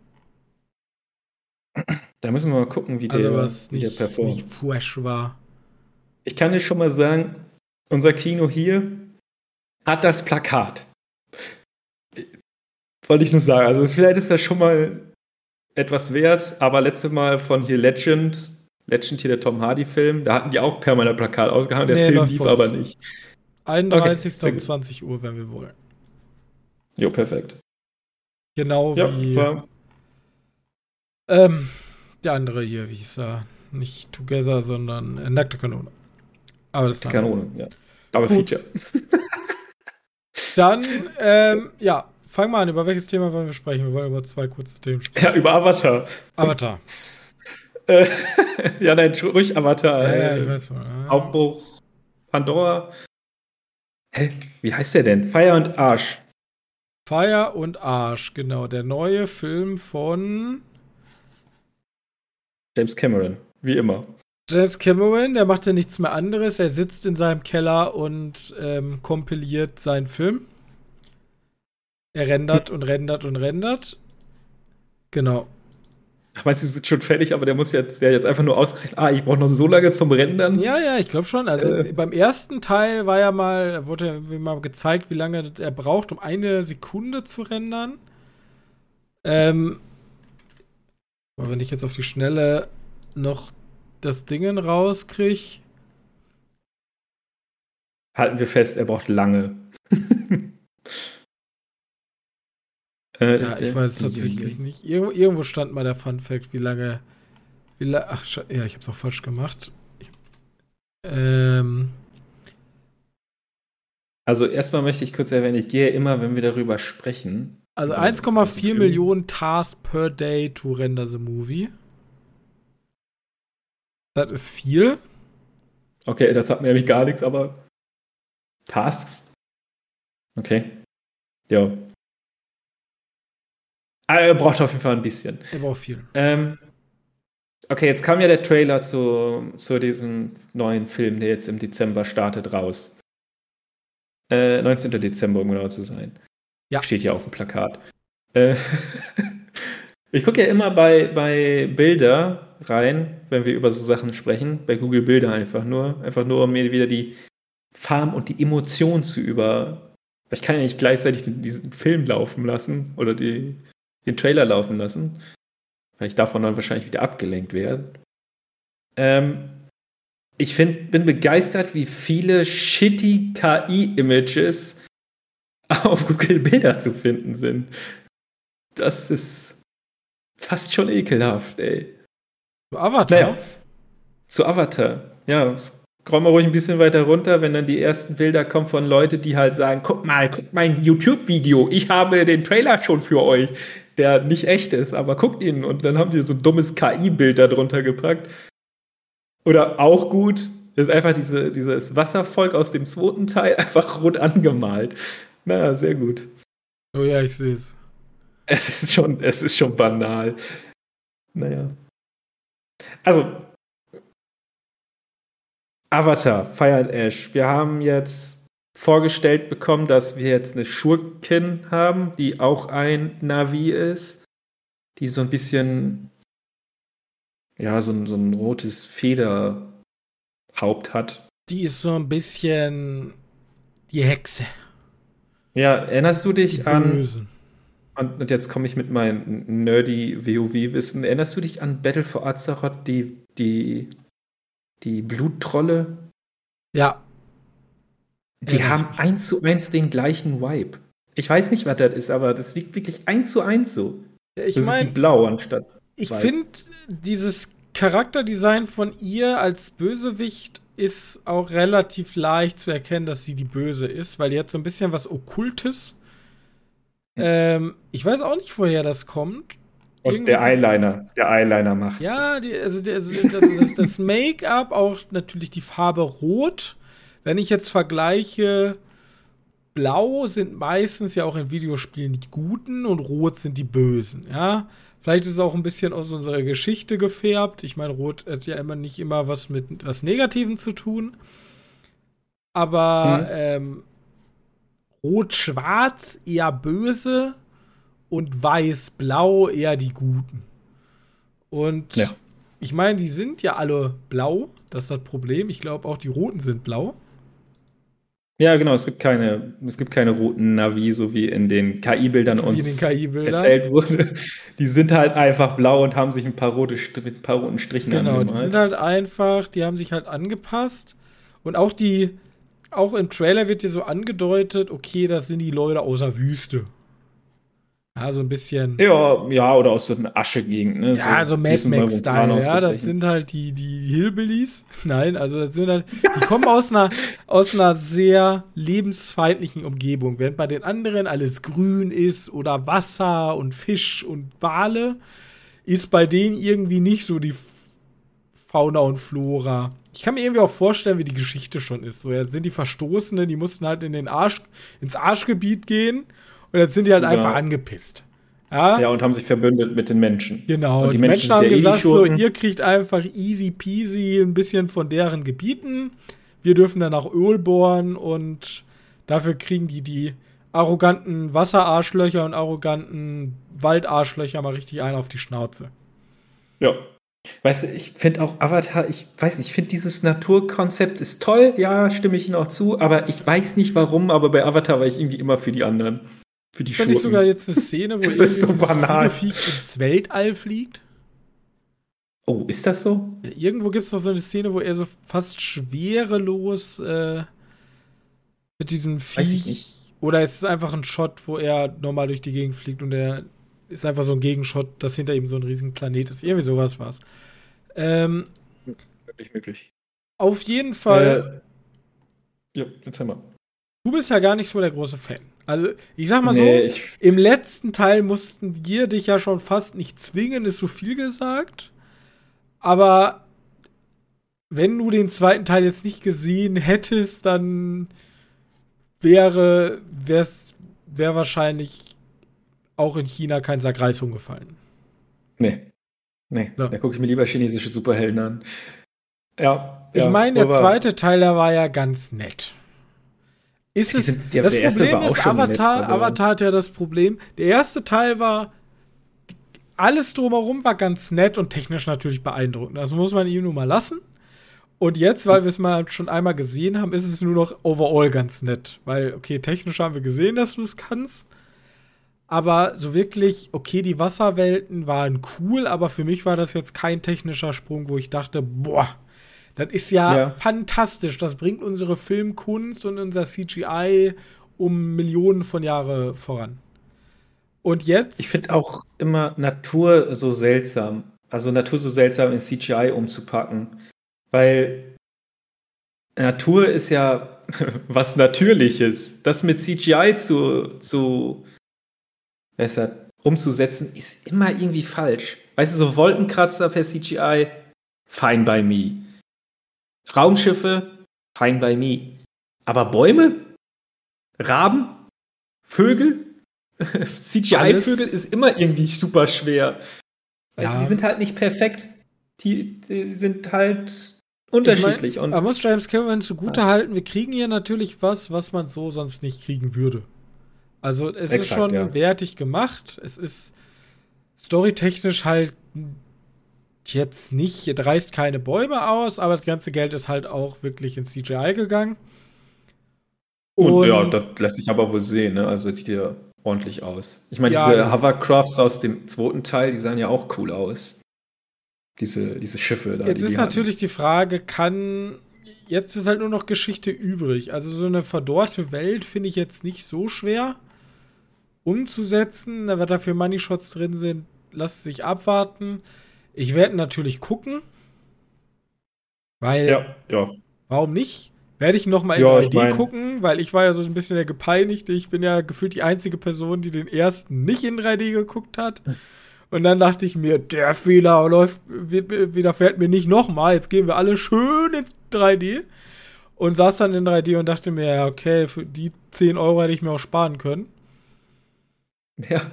Da müssen wir mal gucken, wie der performt. Nicht fresh war. Ich kann dir schon mal sagen, unser Kino hier hat das Plakat. Wollte ich nur sagen. Also vielleicht ist das schon mal etwas wert, aber letztes Mal von hier Legend hier der Tom Hardy-Film, da hatten die auch permanent Plakat ausgehangen, der Film lief aber nicht. 31. um 20 Uhr, wenn wir wollen. Jo, perfekt. Genau wie der andere hier, wie hieß er? Nicht Together, sondern Nackte Kanone. Aber das ist Kanone, ja. Aber gut. Feature. Dann, fang mal an. Über welches Thema wollen wir sprechen? Wir wollen über 2 kurze Themen sprechen. Ja, über Avatar. Ja, nein, ruhig Avatar. Ja, ich weiß von. Aufbruch Pandora. Hä? Wie heißt der denn? Feuer und Arsch. Feuer und Arsch, genau. Der neue Film von James Cameron, wie immer. James Cameron, der macht ja nichts mehr anderes. Er sitzt in seinem Keller und kompiliert seinen Film. Er rendert und rendert. Genau. Ach, meinst du, sie sind schon fertig, aber der jetzt einfach nur ausgerechnet, ich brauche noch so lange zum Rendern? Ja, ich glaube schon. Also beim ersten Teil wurde mal gezeigt, wie lange er braucht, um 1 Sekunde zu rendern. Aber wenn ich jetzt auf die Schnelle noch das Dingen rauskriege. Halten wir fest, er braucht lange. Ich weiß es tatsächlich nicht. Irgendwo stand mal der Fun-Fact, wie lange. Ach, ich hab's auch falsch gemacht. Also erstmal möchte ich kurz erwähnen, ich gehe immer, wenn wir darüber sprechen. Also 1,4 Millionen Tasks per day to render the movie. Das ist viel. Okay, das sagt mir nämlich gar nichts, aber Tasks? Okay. Ja. Er braucht auf jeden Fall ein bisschen. Er braucht viel. Okay, jetzt kam ja der Trailer zu diesem neuen Film, der jetzt im Dezember startet, raus. 19. Dezember, um genau zu sein. Ja. Steht hier auf dem Plakat. Ich gucke ja immer bei Bilder rein, wenn wir über so Sachen sprechen. Bei Google Bilder einfach nur, um mir wieder die Farben und die Emotionen Ich kann ja nicht gleichzeitig diesen Film laufen lassen oder den Trailer laufen lassen, weil ich davon dann wahrscheinlich wieder abgelenkt werde. Ich bin begeistert, wie viele shitty KI-Images auf Google Bilder zu finden sind. Das ist fast schon ekelhaft, ey. Zu Avatar? Naja, zu Avatar. Ja, scroll mal ruhig ein bisschen weiter runter, wenn dann die ersten Bilder kommen von Leuten, die halt sagen, guckt mein YouTube-Video, ich habe den Trailer schon für euch, der nicht echt ist, aber guckt ihn. Und dann haben die so ein dummes KI-Bild da drunter gepackt. Oder auch gut, ist einfach dieses Wasservolk aus dem zweiten Teil einfach rot angemalt. Naja, sehr gut. Oh ja, ich sehe es. Es ist schon banal. Naja. Also, Avatar, Fire and Ash. Wir haben jetzt vorgestellt bekommen, dass wir jetzt eine Schurkin haben, die auch ein Navi ist, die so ein bisschen, ja, so ein rotes Federhaupt hat. Die ist so ein bisschen die Hexe. Ja, erinnerst du dich an... Bösen. Und jetzt komme ich mit meinem nerdy WoW-Wissen. Erinnerst du dich an Battle for Azeroth, die Bluttrolle? Ja. Die haben 1:1 den gleichen Vibe. Ich weiß nicht, was das ist, aber das liegt wirklich 1:1 so. Ich das meine, ist die blau anstatt ich weiß. finde, dieses Charakterdesign von ihr als Bösewicht ist auch relativ leicht zu erkennen, dass sie die Böse ist, weil die hat so ein bisschen was Okkultes. Ich weiß auch nicht, woher das kommt. Und der Eyeliner macht's. Ja, das Make-up, auch natürlich die Farbe Rot. Wenn ich jetzt vergleiche, Blau sind meistens ja auch in Videospielen die Guten und Rot sind die Bösen, ja. Vielleicht ist es auch ein bisschen aus unserer Geschichte gefärbt. Ich meine, Rot hat ja nicht immer was mit was Negativem zu tun. Aber Rot-Schwarz eher böse und Weiß-Blau eher die Guten. Und ja. Ich meine, die sind ja alle blau, das ist das Problem. Ich glaube, auch die Roten sind blau. Ja, genau, es gibt keine roten Navi, so wie in den KI-Bildern uns erzählt wurde. Die sind halt einfach blau und haben sich ein paar roten Strichen angemalt. Genau, die sind halt einfach, die haben sich halt angepasst. Und auch im Trailer wird dir so angedeutet, okay, das sind die Leute aus der Wüste. Ja, so ein bisschen. Ja, oder aus so einer Aschegegend, ne? Ja, so Mad Max-Style, ja, das sind halt die Hillbillies. Nein, also das sind halt, die kommen aus einer sehr lebensfeindlichen Umgebung. Während bei den anderen alles grün ist oder Wasser und Fisch und Wale, ist bei denen irgendwie nicht so die Fauna und Flora. Ich kann mir irgendwie auch vorstellen, wie die Geschichte schon ist. So, jetzt sind die Verstoßenen, die mussten halt ins Arschgebiet gehen. Und jetzt sind die halt einfach angepisst. Ja, und haben sich verbündet mit den Menschen. Genau, und die Menschen haben gesagt, so, ihr kriegt einfach easy peasy ein bisschen von deren Gebieten. Wir dürfen dann nach Öl bohren und dafür kriegen die arroganten Wasserarschlöcher und arroganten Waldarschlöcher mal richtig einen auf die Schnauze. Ja. Weißt du, ich finde auch Avatar, ich finde dieses Naturkonzept ist toll, ja, stimme ich Ihnen auch zu, aber ich weiß nicht warum, aber bei Avatar war ich irgendwie immer für die anderen. Für die Schurken. Fand ich sogar jetzt eine Szene, wo das so Viech ins Weltall fliegt. Oh, ist das so? Ja, irgendwo gibt es noch so eine Szene, wo er so fast schwerelos mit diesem Viech. Weiß ich nicht. Oder es ist einfach ein Shot, wo er normal durch die Gegend fliegt und er ist einfach so ein Gegenshot, dass hinter ihm so ein riesiger Planet ist. Irgendwie sowas war's. Möglich. Auf jeden Fall. Ja, erzähl mal. Du bist ja gar nicht so der große Fan. Also, ich sag mal so, im letzten Teil mussten wir dich ja schon fast nicht zwingen, ist so viel gesagt. Aber wenn du den zweiten Teil jetzt nicht gesehen hättest, dann wäre wahrscheinlich auch in China kein Sack Reis umgefallen. Nee, so. Da gucke ich mir lieber chinesische Superhelden an. Ja. Ich meine, der zweite Teil, der war ja ganz nett. Das Problem ist, Avatar hat ja das Problem. Der erste Teil war, alles drumherum war ganz nett und technisch natürlich beeindruckend. Das muss man ihm nur mal lassen. Und jetzt, weil wir es mal schon einmal gesehen haben, ist es nur noch overall ganz nett. Weil, okay, technisch haben wir gesehen, dass du es kannst. Aber so wirklich, okay, die Wasserwelten waren cool, aber für mich war das jetzt kein technischer Sprung, wo ich dachte, boah, das ist ja fantastisch. Das bringt unsere Filmkunst und unser CGI um Millionen von Jahre voran. Und jetzt? Ich finde auch immer Natur so seltsam. Also Natur so seltsam in CGI umzupacken. Weil Natur ist ja was Natürliches. Das mit CGI umzusetzen, ist immer irgendwie falsch. Weißt du, so Wolkenkratzer per CGI, fine by me. Raumschiffe, fine by me. Aber Bäume? Raben? Vögel? CGI-Vögel ist immer irgendwie super schwer. Weißt du, die sind halt nicht perfekt. Die sind halt unterschiedlich. Man muss James Cameron zugutehalten, wir kriegen hier natürlich was man so sonst nicht kriegen würde. Also es ist schon wertig gemacht. Es ist storytechnisch halt jetzt nicht, reißt keine Bäume aus, aber das ganze Geld ist halt auch wirklich ins CGI gegangen. Und ja, das lässt sich aber wohl sehen, ne? Also sieht ja ordentlich aus. Ich meine, diese Hovercrafts aus dem zweiten Teil, die sahen ja auch cool aus. Diese Schiffe da. Jetzt ist natürlich die Frage, jetzt ist halt nur noch Geschichte übrig. Also so eine verdorrte Welt finde ich jetzt nicht so schwer umzusetzen. Da wird dafür Money Shots drin sind, lasst sich abwarten. Ich werde natürlich gucken, weil warum nicht? Werde ich noch mal in 3D gucken, weil ich war ja so ein bisschen der Gepeinigte. Ich bin ja gefühlt die einzige Person, die den ersten nicht in 3D geguckt hat. Und dann dachte ich mir, der Fehler widerfährt mir nicht nochmal. Jetzt gehen wir alle schön in 3D. Und saß dann in 3D und dachte mir, ja, okay, für die 10 Euro hätte ich mir auch sparen können. Ja.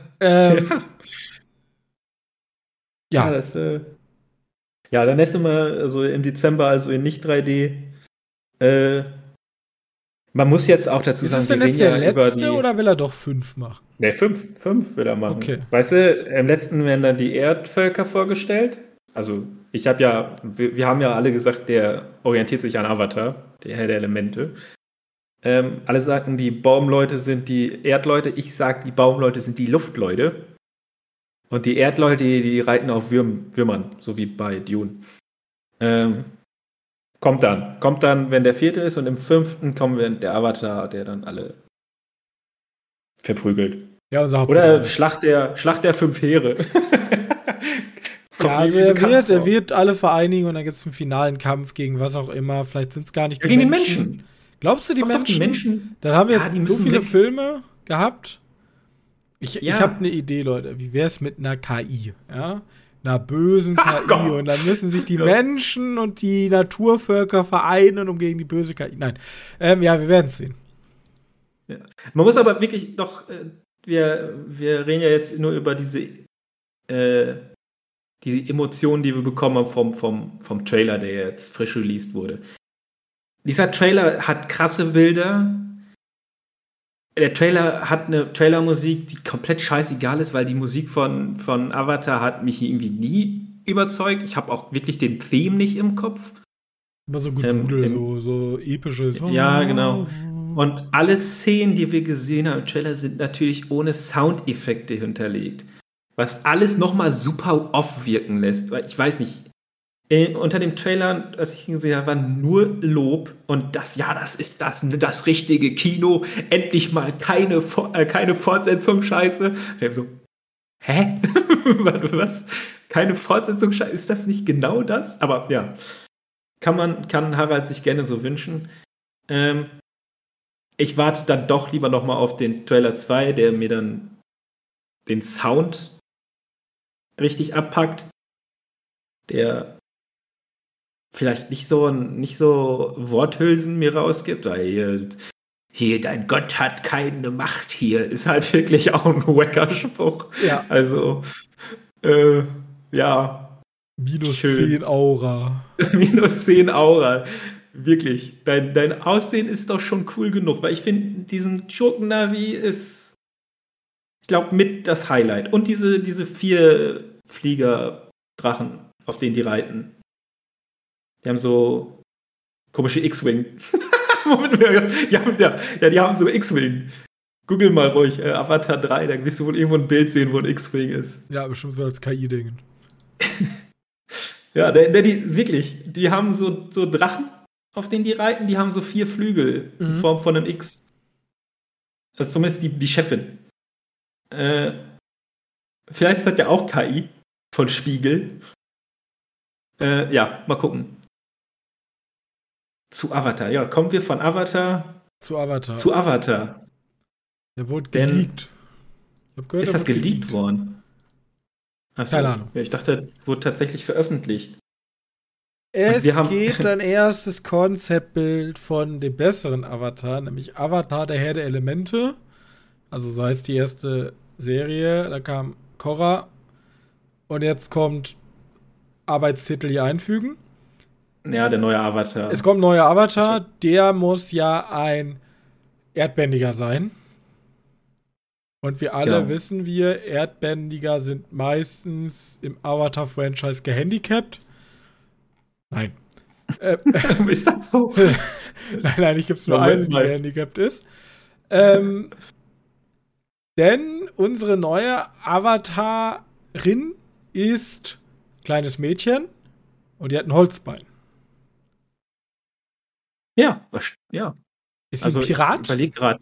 Dann essen wir also im Dezember, also in nicht 3D. Man muss jetzt auch dazu sagen, ist das denn jetzt der letzte oder will er doch 5 machen? Ne, 5 will er machen. Okay. Weißt du, im letzten werden dann die Erdvölker vorgestellt. Also, wir haben ja alle gesagt, der orientiert sich an Avatar, der Herr der Elemente. Alle sagen, die Baumleute sind die Erdleute. Ich sag, die Baumleute sind die Luftleute. Und die Erdleute, die reiten auf Würmern, so wie bei Dune. Kommt dann, wenn der 4. ist, und im 5. kommt der Avatar, der dann alle verprügelt. Ja, oder Schlacht der 5 Heere. Ja, also er wird alle vereinigen und dann gibt es einen finalen Kampf gegen was auch immer. Vielleicht sind es gar nicht die gegen Menschen. Den Menschen. Glaubst du, die Menschen? Dann haben wir jetzt so viele Filme gehabt. Ich habe eine Idee, Leute. Wie wäre es mit einer KI? Ja? Einer bösen KI. Und dann müssen sich die Menschen und die Naturvölker vereinen, um gegen die böse KI. Nein. Wir werden es sehen. Ja. Man muss aber wirklich doch, wir reden ja jetzt nur über diese Emotionen, die wir bekommen haben vom Trailer, der jetzt frisch released wurde. Dieser Trailer hat krasse Bilder. Der Trailer hat eine Trailermusik, die komplett scheißegal ist, weil die Musik von Avatar hat mich irgendwie nie überzeugt. Ich habe auch wirklich den Theme nicht im Kopf. Immer so Gedudel, so episches. Ja, genau. Und alle Szenen, die wir gesehen haben im Trailer, sind natürlich ohne Soundeffekte hinterlegt. Was alles nochmal super off wirken lässt. Weil ich weiß nicht, unter dem Trailer, was ich gesehen habe, war nur Lob. Und das ist das richtige Kino. Endlich mal keine Fortsetzung, Scheiße. Ich hab so, hä? Was? Keine Fortsetzung, Scheiße? Ist das nicht genau das? Aber ja, kann Harald sich gerne so wünschen. Ich warte dann doch lieber nochmal auf den Trailer 2, der mir dann den Sound richtig abpackt, der vielleicht nicht so Worthülsen mir rausgibt, weil hier, dein Gott hat keine Macht hier, ist halt wirklich auch ein wacker Spruch. Ja. Also, ja. Minus schön. 10 Aura. Minus 10 Aura. Wirklich. Dein Aussehen ist doch schon cool genug, weil ich finde, diesen Schurken-Navi ist, ich glaube, mit das Highlight. Und diese 4 Flieger-Drachen, auf denen die reiten. Die haben so komische X-Wing. Die haben so X-Wing. Google mal ruhig, Avatar 3, da wirst du wohl irgendwo ein Bild sehen, wo ein X-Wing ist. Ja, bestimmt so als KI-Ding. Ja, wirklich, die haben so Drachen, auf denen die reiten, die haben so 4 Flügel in Form von einem X. Das ist zumindest die Chefin. Vielleicht ist das ja auch KI von Spiegel. Ja, mal gucken. Zu Avatar. Ja, kommen wir von Avatar zu Avatar. Zu Avatar. Der wurde geleakt. Ist das geleakt worden? Achso, keine Ahnung. Ja, ich dachte, das wurde tatsächlich veröffentlicht. Es geht ein erstes Konzeptbild von dem besseren Avatar, nämlich Avatar, der Herr der Elemente. Also so heißt die erste Serie. Da kam Korra. Und jetzt kommt Arbeitstitel hier einfügen. Ja, der neue Avatar. Es kommt ein neuer Avatar. Der muss ja ein Erdbändiger sein. Und wir alle wissen Erdbändiger sind meistens im Avatar-Franchise gehandicapt. Nein. Ist das so? Nein, eigentlich gibt es nur einen, der gehandicapt ist. Denn unsere neue Avatarin ist ein kleines Mädchen und die hat ein Holzbein. Ja. Ist sie ein Pirat? Ich überlege gerade.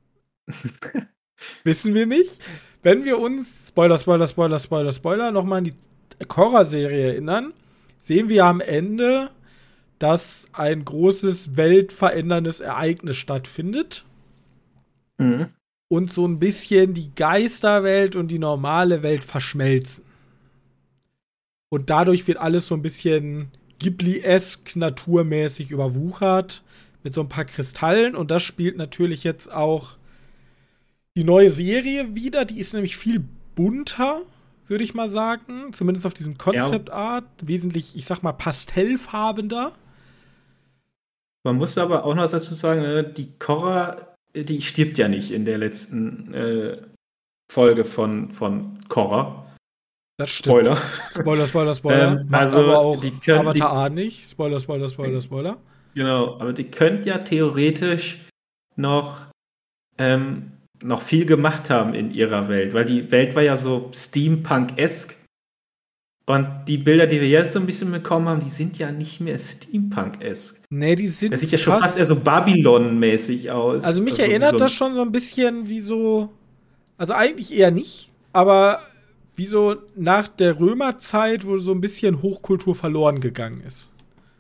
Wissen wir nicht. Wenn wir uns, Spoiler, nochmal an die Korra-Serie erinnern, sehen wir am Ende, dass ein großes weltveränderndes Ereignis stattfindet. Mhm. Und so ein bisschen die Geisterwelt und die normale Welt verschmelzen. Und dadurch wird alles so ein bisschen Ghibli-esk, naturmäßig überwuchert, mit so ein paar Kristallen. Und das spielt natürlich jetzt auch die neue Serie wieder. Die ist nämlich viel bunter, würde ich mal sagen. Zumindest auf diesem Concept Art. Wesentlich, ich sag mal, pastellfarbender. Man muss aber auch noch dazu sagen, die Korra, die stirbt ja nicht in der letzten Folge von Korra. Das stimmt. Spoiler. Macht also aber auch Avatar A nicht. Spoiler. Genau, aber die könnte ja theoretisch noch viel gemacht haben in ihrer Welt, weil die Welt war ja so Steampunk-esk. Und die Bilder, die wir jetzt so ein bisschen bekommen haben, die sind ja nicht mehr Steampunk-esk. Nee, die sind das sieht ja schon fast eher so Babylon-mäßig aus. Also mich erinnert das schon so ein bisschen wie so, also eigentlich eher nicht, aber wie so nach der Römerzeit, wo so ein bisschen Hochkultur verloren gegangen ist.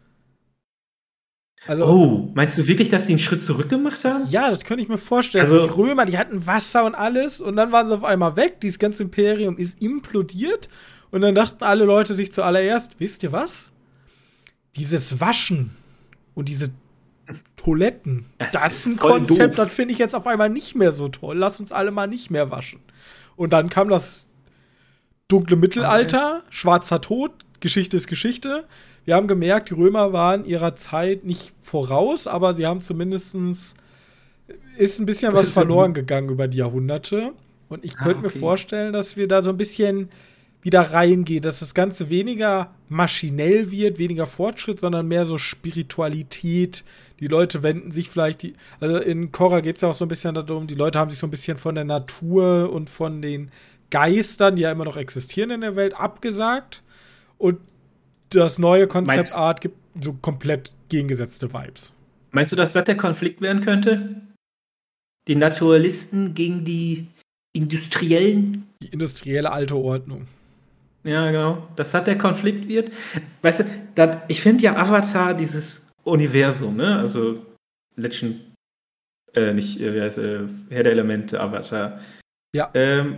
Also, meinst du wirklich, dass die einen Schritt zurück gemacht haben? Ja, das könnte ich mir vorstellen. Also, die Römer, die hatten Wasser und alles und dann waren sie auf einmal weg. Dieses ganze Imperium ist implodiert und dann dachten alle Leute sich zuallererst, wisst ihr was? Dieses Waschen und diese Toiletten, das ist ein Konzept, das finde ich jetzt auf einmal nicht mehr so toll. Lass uns alle mal nicht mehr waschen. Und dann kam das dunkle Mittelalter, schwarzer Tod, Geschichte ist Geschichte. Wir haben gemerkt, die Römer waren ihrer Zeit nicht voraus, aber sie haben zumindestens ist ein bisschen was verloren gegangen über die Jahrhunderte. Und ich könnte mir vorstellen, dass wir da so ein bisschen wieder reingehen, dass das Ganze weniger maschinell wird, weniger Fortschritt, sondern mehr so Spiritualität. Die Leute wenden sich vielleicht, also in Korra geht es ja auch so ein bisschen darum, die Leute haben sich so ein bisschen von der Natur und von den Geistern, die ja immer noch existieren in der Welt, abgesagt. Und das neue Concept Art gibt so komplett gegengesetzte Vibes. Meinst du, dass das der Konflikt werden könnte? Die Naturalisten gegen die Industriellen? Die industrielle alte Ordnung. Ja, genau. Dass das der Konflikt wird. Weißt du, ich finde ja Avatar, dieses Universum, ne? Also Legend, Herr der Elemente, Avatar. Ja.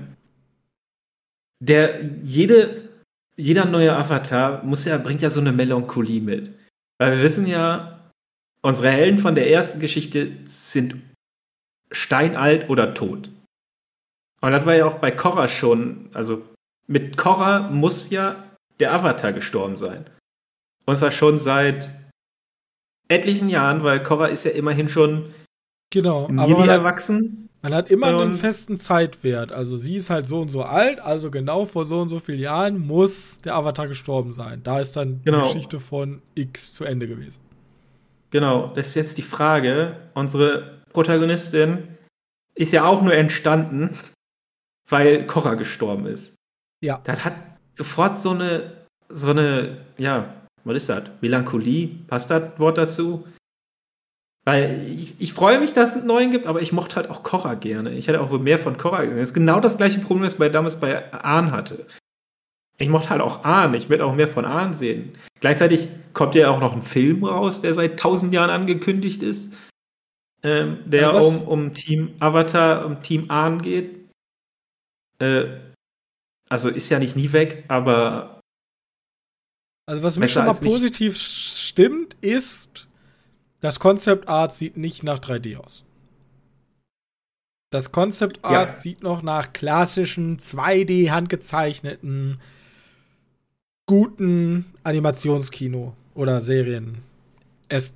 Jeder neue Avatar bringt ja so eine Melancholie mit. Weil wir wissen ja, unsere Helden von der ersten Geschichte sind steinalt oder tot. Und das war ja auch bei Korra schon, also mit Korra muss ja der Avatar gestorben sein. Und zwar schon seit etlichen Jahren, weil Korra ist ja immerhin schon aber erwachsen. Man hat immer einen festen Zeitwert. Also sie ist halt so und so alt, also genau vor so und so vielen Jahren muss der Avatar gestorben sein. Da ist dann die Geschichte von X zu Ende gewesen. Genau, das ist jetzt die Frage. Unsere Protagonistin ist ja auch nur entstanden, weil Korra gestorben ist. Ja. Das hat sofort so eine, ja, was ist das? Melancholie, passt das Wort dazu? Weil ich freue mich, dass es einen neuen gibt, aber ich mochte halt auch Korra gerne. Ich hätte auch wohl mehr von Korra gesehen. Das ist genau das gleiche Problem, das ich damals bei Ahn hatte. Ich mochte halt auch Ahn. Ich werde auch mehr von Ahn sehen. Gleichzeitig kommt ja auch noch ein Film raus, der seit 1000 Jahren angekündigt ist, der um Team Avatar, um Team Ahn geht. Also ist ja nicht nie weg, aber also was mich schon mal positiv stimmt, ist, das Concept Art sieht nicht nach 3D aus. Das Concept Art sieht noch nach klassischen 2D handgezeichneten guten Animationskino oder Serien aus.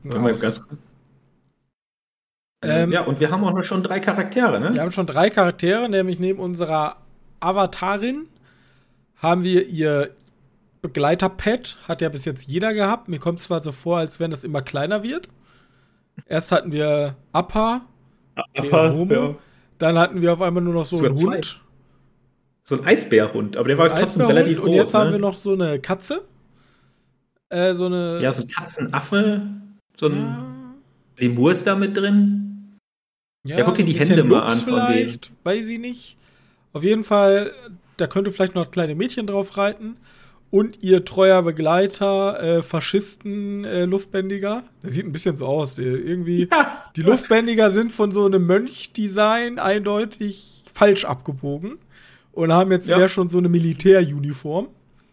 Ja, und wir haben auch schon 3 Charaktere, ne? Wir haben schon 3 Charaktere, nämlich neben unserer Avatarin haben wir ihr Begleiter-Pet, hat ja bis jetzt jeder gehabt. Mir kommt es zwar so vor, als wenn das immer kleiner wird. Erst hatten wir Appa, ja. Dann hatten wir auf einmal nur noch so einen Hund. So ein Eisbärhund, aber der war trotzdem relativ groß. Und jetzt haben wir noch so eine Katze. So ein Katzenaffe. So ein Lemur ist da mit drin. Ja, guck dir die Hände mal an von denen. Weiß ich nicht. Auf jeden Fall, da könnte vielleicht noch kleine Mädchen drauf reiten. Und ihr treuer Begleiter, Faschisten-Luftbändiger. Der sieht ein bisschen so aus. Die Luftbändiger sind von so einem Mönch-Design eindeutig falsch abgebogen. Und haben jetzt mehr schon so eine Militäruniform.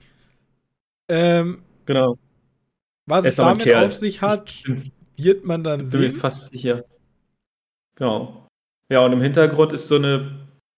Genau. Was es damit auf sich hat, wird man dann sehen. Ich bin mir fast sicher. Genau. Ja, und im Hintergrund ist so eine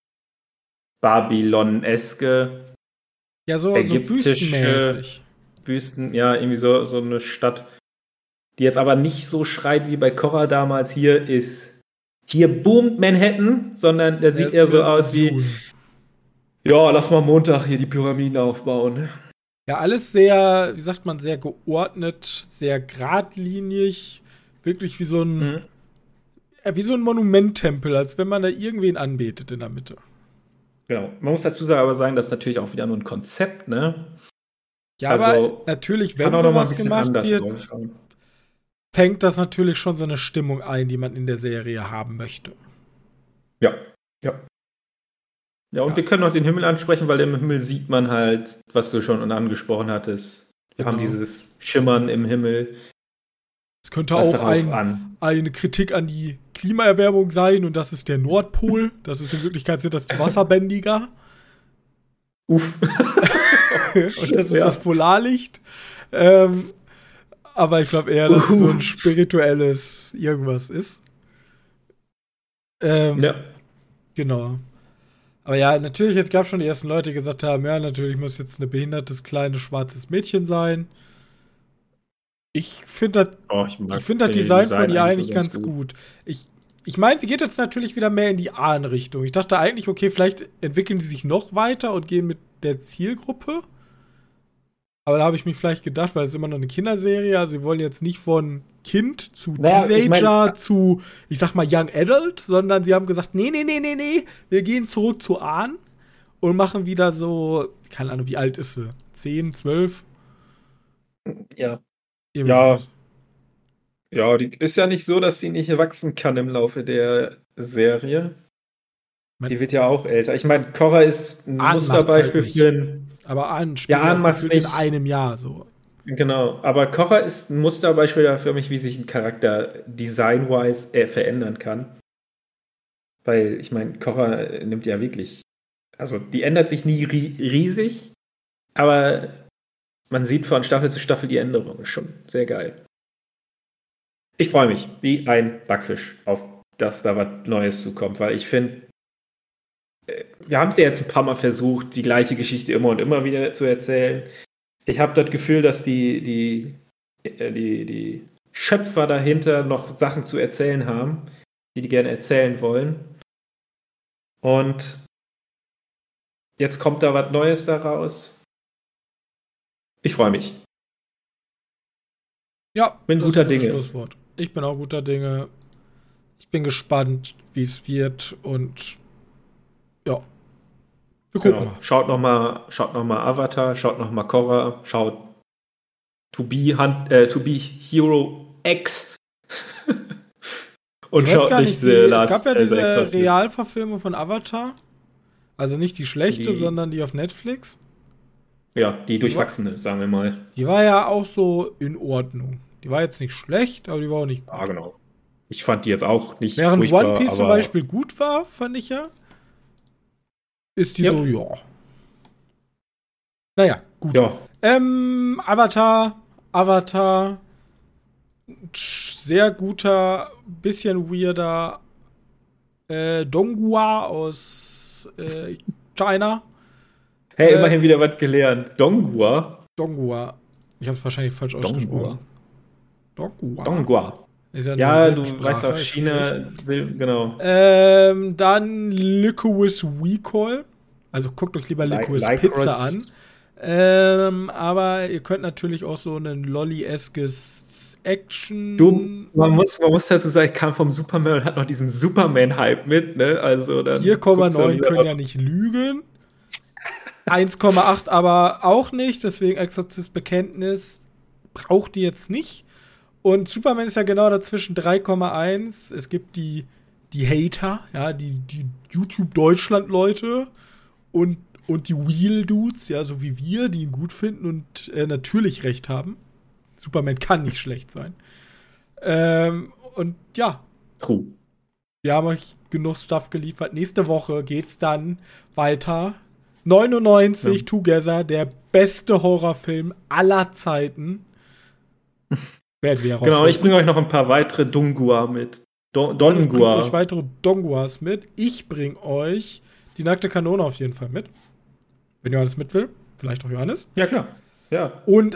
Babylon-eske so wüstenmäßig. Wüsten, ja, irgendwie so eine Stadt, die jetzt aber nicht so schreit wie bei Korra damals. Hier boomt Manhattan, sondern der sieht eher so aus wie, ja, lass mal Montag hier die Pyramiden aufbauen. Ja, alles sehr, wie sagt man, sehr geordnet, sehr geradlinig, wirklich wie so ein Monumenttempel, als wenn man da irgendwen anbetet in der Mitte. Genau. Man muss dazu aber sagen, das ist natürlich auch wieder nur ein Konzept, ne? Ja, also, aber natürlich, wenn sowas gemacht wird, fängt das natürlich schon so eine Stimmung ein, die man in der Serie haben möchte. Ja. Ja, und wir können auch den Himmel ansprechen, weil im Himmel sieht man halt, was du schon angesprochen hattest. Wir haben dieses Schimmern im Himmel. Es könnte auch eine Kritik an die Klimaerwärmung sein und das ist der Nordpol. Das ist in Wirklichkeit sind das die Wasserbändiger. Uff. Und das ist das Polarlicht. Aber ich glaube eher, dass es so ein spirituelles irgendwas ist. Genau. Aber ja, natürlich, jetzt gab es schon die ersten Leute, die gesagt haben, ja, natürlich muss jetzt ein behindertes, kleines, schwarzes Mädchen sein. Ich finde das Design von ihr eigentlich ganz gut. Ich meine, sie geht jetzt natürlich wieder mehr in die Ahn-Richtung. Ich dachte eigentlich, okay, vielleicht entwickeln die sich noch weiter und gehen mit der Zielgruppe. Aber da habe ich mich vielleicht gedacht, weil es immer noch eine Kinderserie, also sie wollen jetzt nicht von Kind zu Teenager zu, ich sag mal, Young Adult, sondern sie haben gesagt, nee, wir gehen zurück zu Ahn und machen wieder so, keine Ahnung, wie alt ist sie? 10, 12? Ja. Ja, die ist ja nicht so, dass sie nicht wachsen kann im Laufe der Serie. Die wird ja auch älter. Ich meine, Korra ist ein Musterbeispiel für einen. Aber Ahn spielt in einem Jahr so. Genau, aber Korra ist ein Musterbeispiel dafür für mich, wie sich ein Charakter design-wise verändern kann. Weil, ich meine, Korra nimmt ja wirklich. Also, die ändert sich nie riesig, aber man sieht von Staffel zu Staffel die Änderungen. Schon sehr geil. Ich freue mich, wie ein Backfisch auf dass da was Neues zukommt, weil ich finde, wir haben es ja jetzt ein paar Mal versucht, die gleiche Geschichte immer und immer wieder zu erzählen. Ich habe das Gefühl, dass die Schöpfer dahinter noch Sachen zu erzählen haben, die gerne erzählen wollen. Und jetzt kommt da was Neues daraus. Ich freue mich. Ja, bin guter Dinge. Schlusswort. Ich bin auch guter Dinge. Ich bin gespannt, wie es wird und ja. Wir gucken mal. Schaut noch mal Avatar, schaut noch mal Korra, schaut To Be Hero X. Und schaut nicht The Last. Es gab ja diese Realverfilmung von Avatar. Also nicht die schlechte, sondern die auf Netflix. Ja, die durchwachsene, sagen wir mal. Die war ja auch so in Ordnung. Die war jetzt nicht schlecht, aber die war auch nicht gut. Ja, genau. Ich fand die jetzt auch nicht Während furchtbar, One Piece zum Beispiel gut war, fand ich ja, ist die so, ja. Naja, gut. Ja. Avatar, sehr guter, bisschen weirder Donghua aus China. Hey, immerhin wieder was gelernt. Donghua. Ich habe es wahrscheinlich falsch ausgesprochen. Donghua. Ist ja, du weißt auch China, genau. Dann Licorice Recoil. Also guckt euch lieber Licorice Pizza an. Aber ihr könnt natürlich auch so einen Lolli-eskes Action. Man muss dazu sagen, kam vom Superman und hat noch diesen Superman-Hype mit, ne? Also 4,9 können ja nicht lügen. 1,8 aber auch nicht, deswegen Exorzist Bekenntnis braucht die jetzt nicht. Und Superman ist ja genau dazwischen 3,1. Es gibt die Hater, ja, die YouTube-Deutschland-Leute und die Wheel-Dudes, ja, so wie wir, die ihn gut finden und natürlich recht haben. Superman kann nicht schlecht sein. Und ja. True. Wir haben euch genug Stuff geliefert. Nächste Woche geht's dann weiter. 99 Together, der beste Horrorfilm aller Zeiten. Werden wir genau, ich bringe euch noch ein paar weitere Donghua mit. Donghua. Ich bringe euch weitere Donghuas mit. Ich bringe euch die nackte Kanone auf jeden Fall mit. Wenn Johannes mit will. Vielleicht auch Johannes. Ja, klar. Ja. Und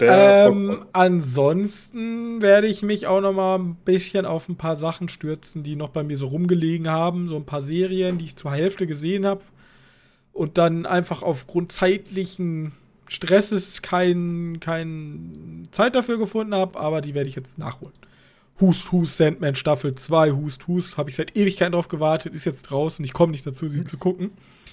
ansonsten werde ich mich auch noch mal ein bisschen auf ein paar Sachen stürzen, die noch bei mir so rumgelegen haben. So ein paar Serien, die ich zur Hälfte gesehen habe. Und dann einfach aufgrund zeitlichen Stresses keine Zeit dafür gefunden habe, aber die werde ich jetzt nachholen. Hust, Sandman Staffel 2, Hust, habe ich seit Ewigkeiten drauf gewartet, ist jetzt draußen, ich komme nicht dazu, sie zu gucken.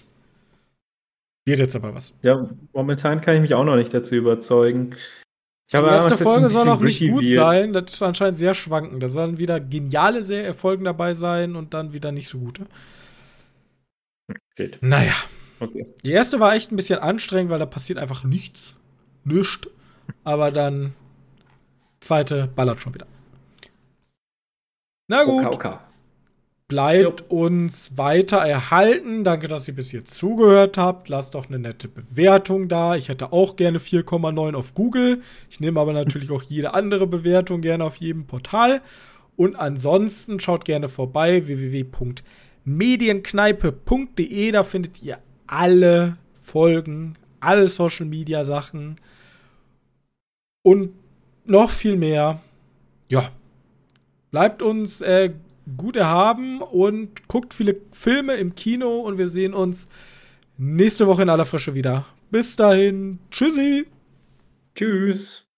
Wird jetzt aber was. Ja, momentan kann ich mich auch noch nicht dazu überzeugen. Die erste Folge soll auch nicht gut sein, das ist anscheinend sehr schwankend. Da sollen wieder geniale Folgen dabei sein und dann wieder nicht so gute. Geht. Naja. Okay. Die erste war echt ein bisschen anstrengend, weil da passiert einfach nichts. Nichts. Aber dann zweite ballert schon wieder. Na gut. Okay. Bleibt uns weiter erhalten. Danke, dass ihr bis hier zugehört habt. Lasst doch eine nette Bewertung da. Ich hätte auch gerne 4,9 auf Google. Ich nehme aber natürlich auch jede andere Bewertung gerne auf jedem Portal. Und ansonsten schaut gerne vorbei www.medienkneipe.de. Da findet ihr alle Folgen, alle Social-Media-Sachen und noch viel mehr. Ja, bleibt uns gut erhaben und guckt viele Filme im Kino und wir sehen uns nächste Woche in aller Frische wieder. Bis dahin, tschüssi. Tschüss.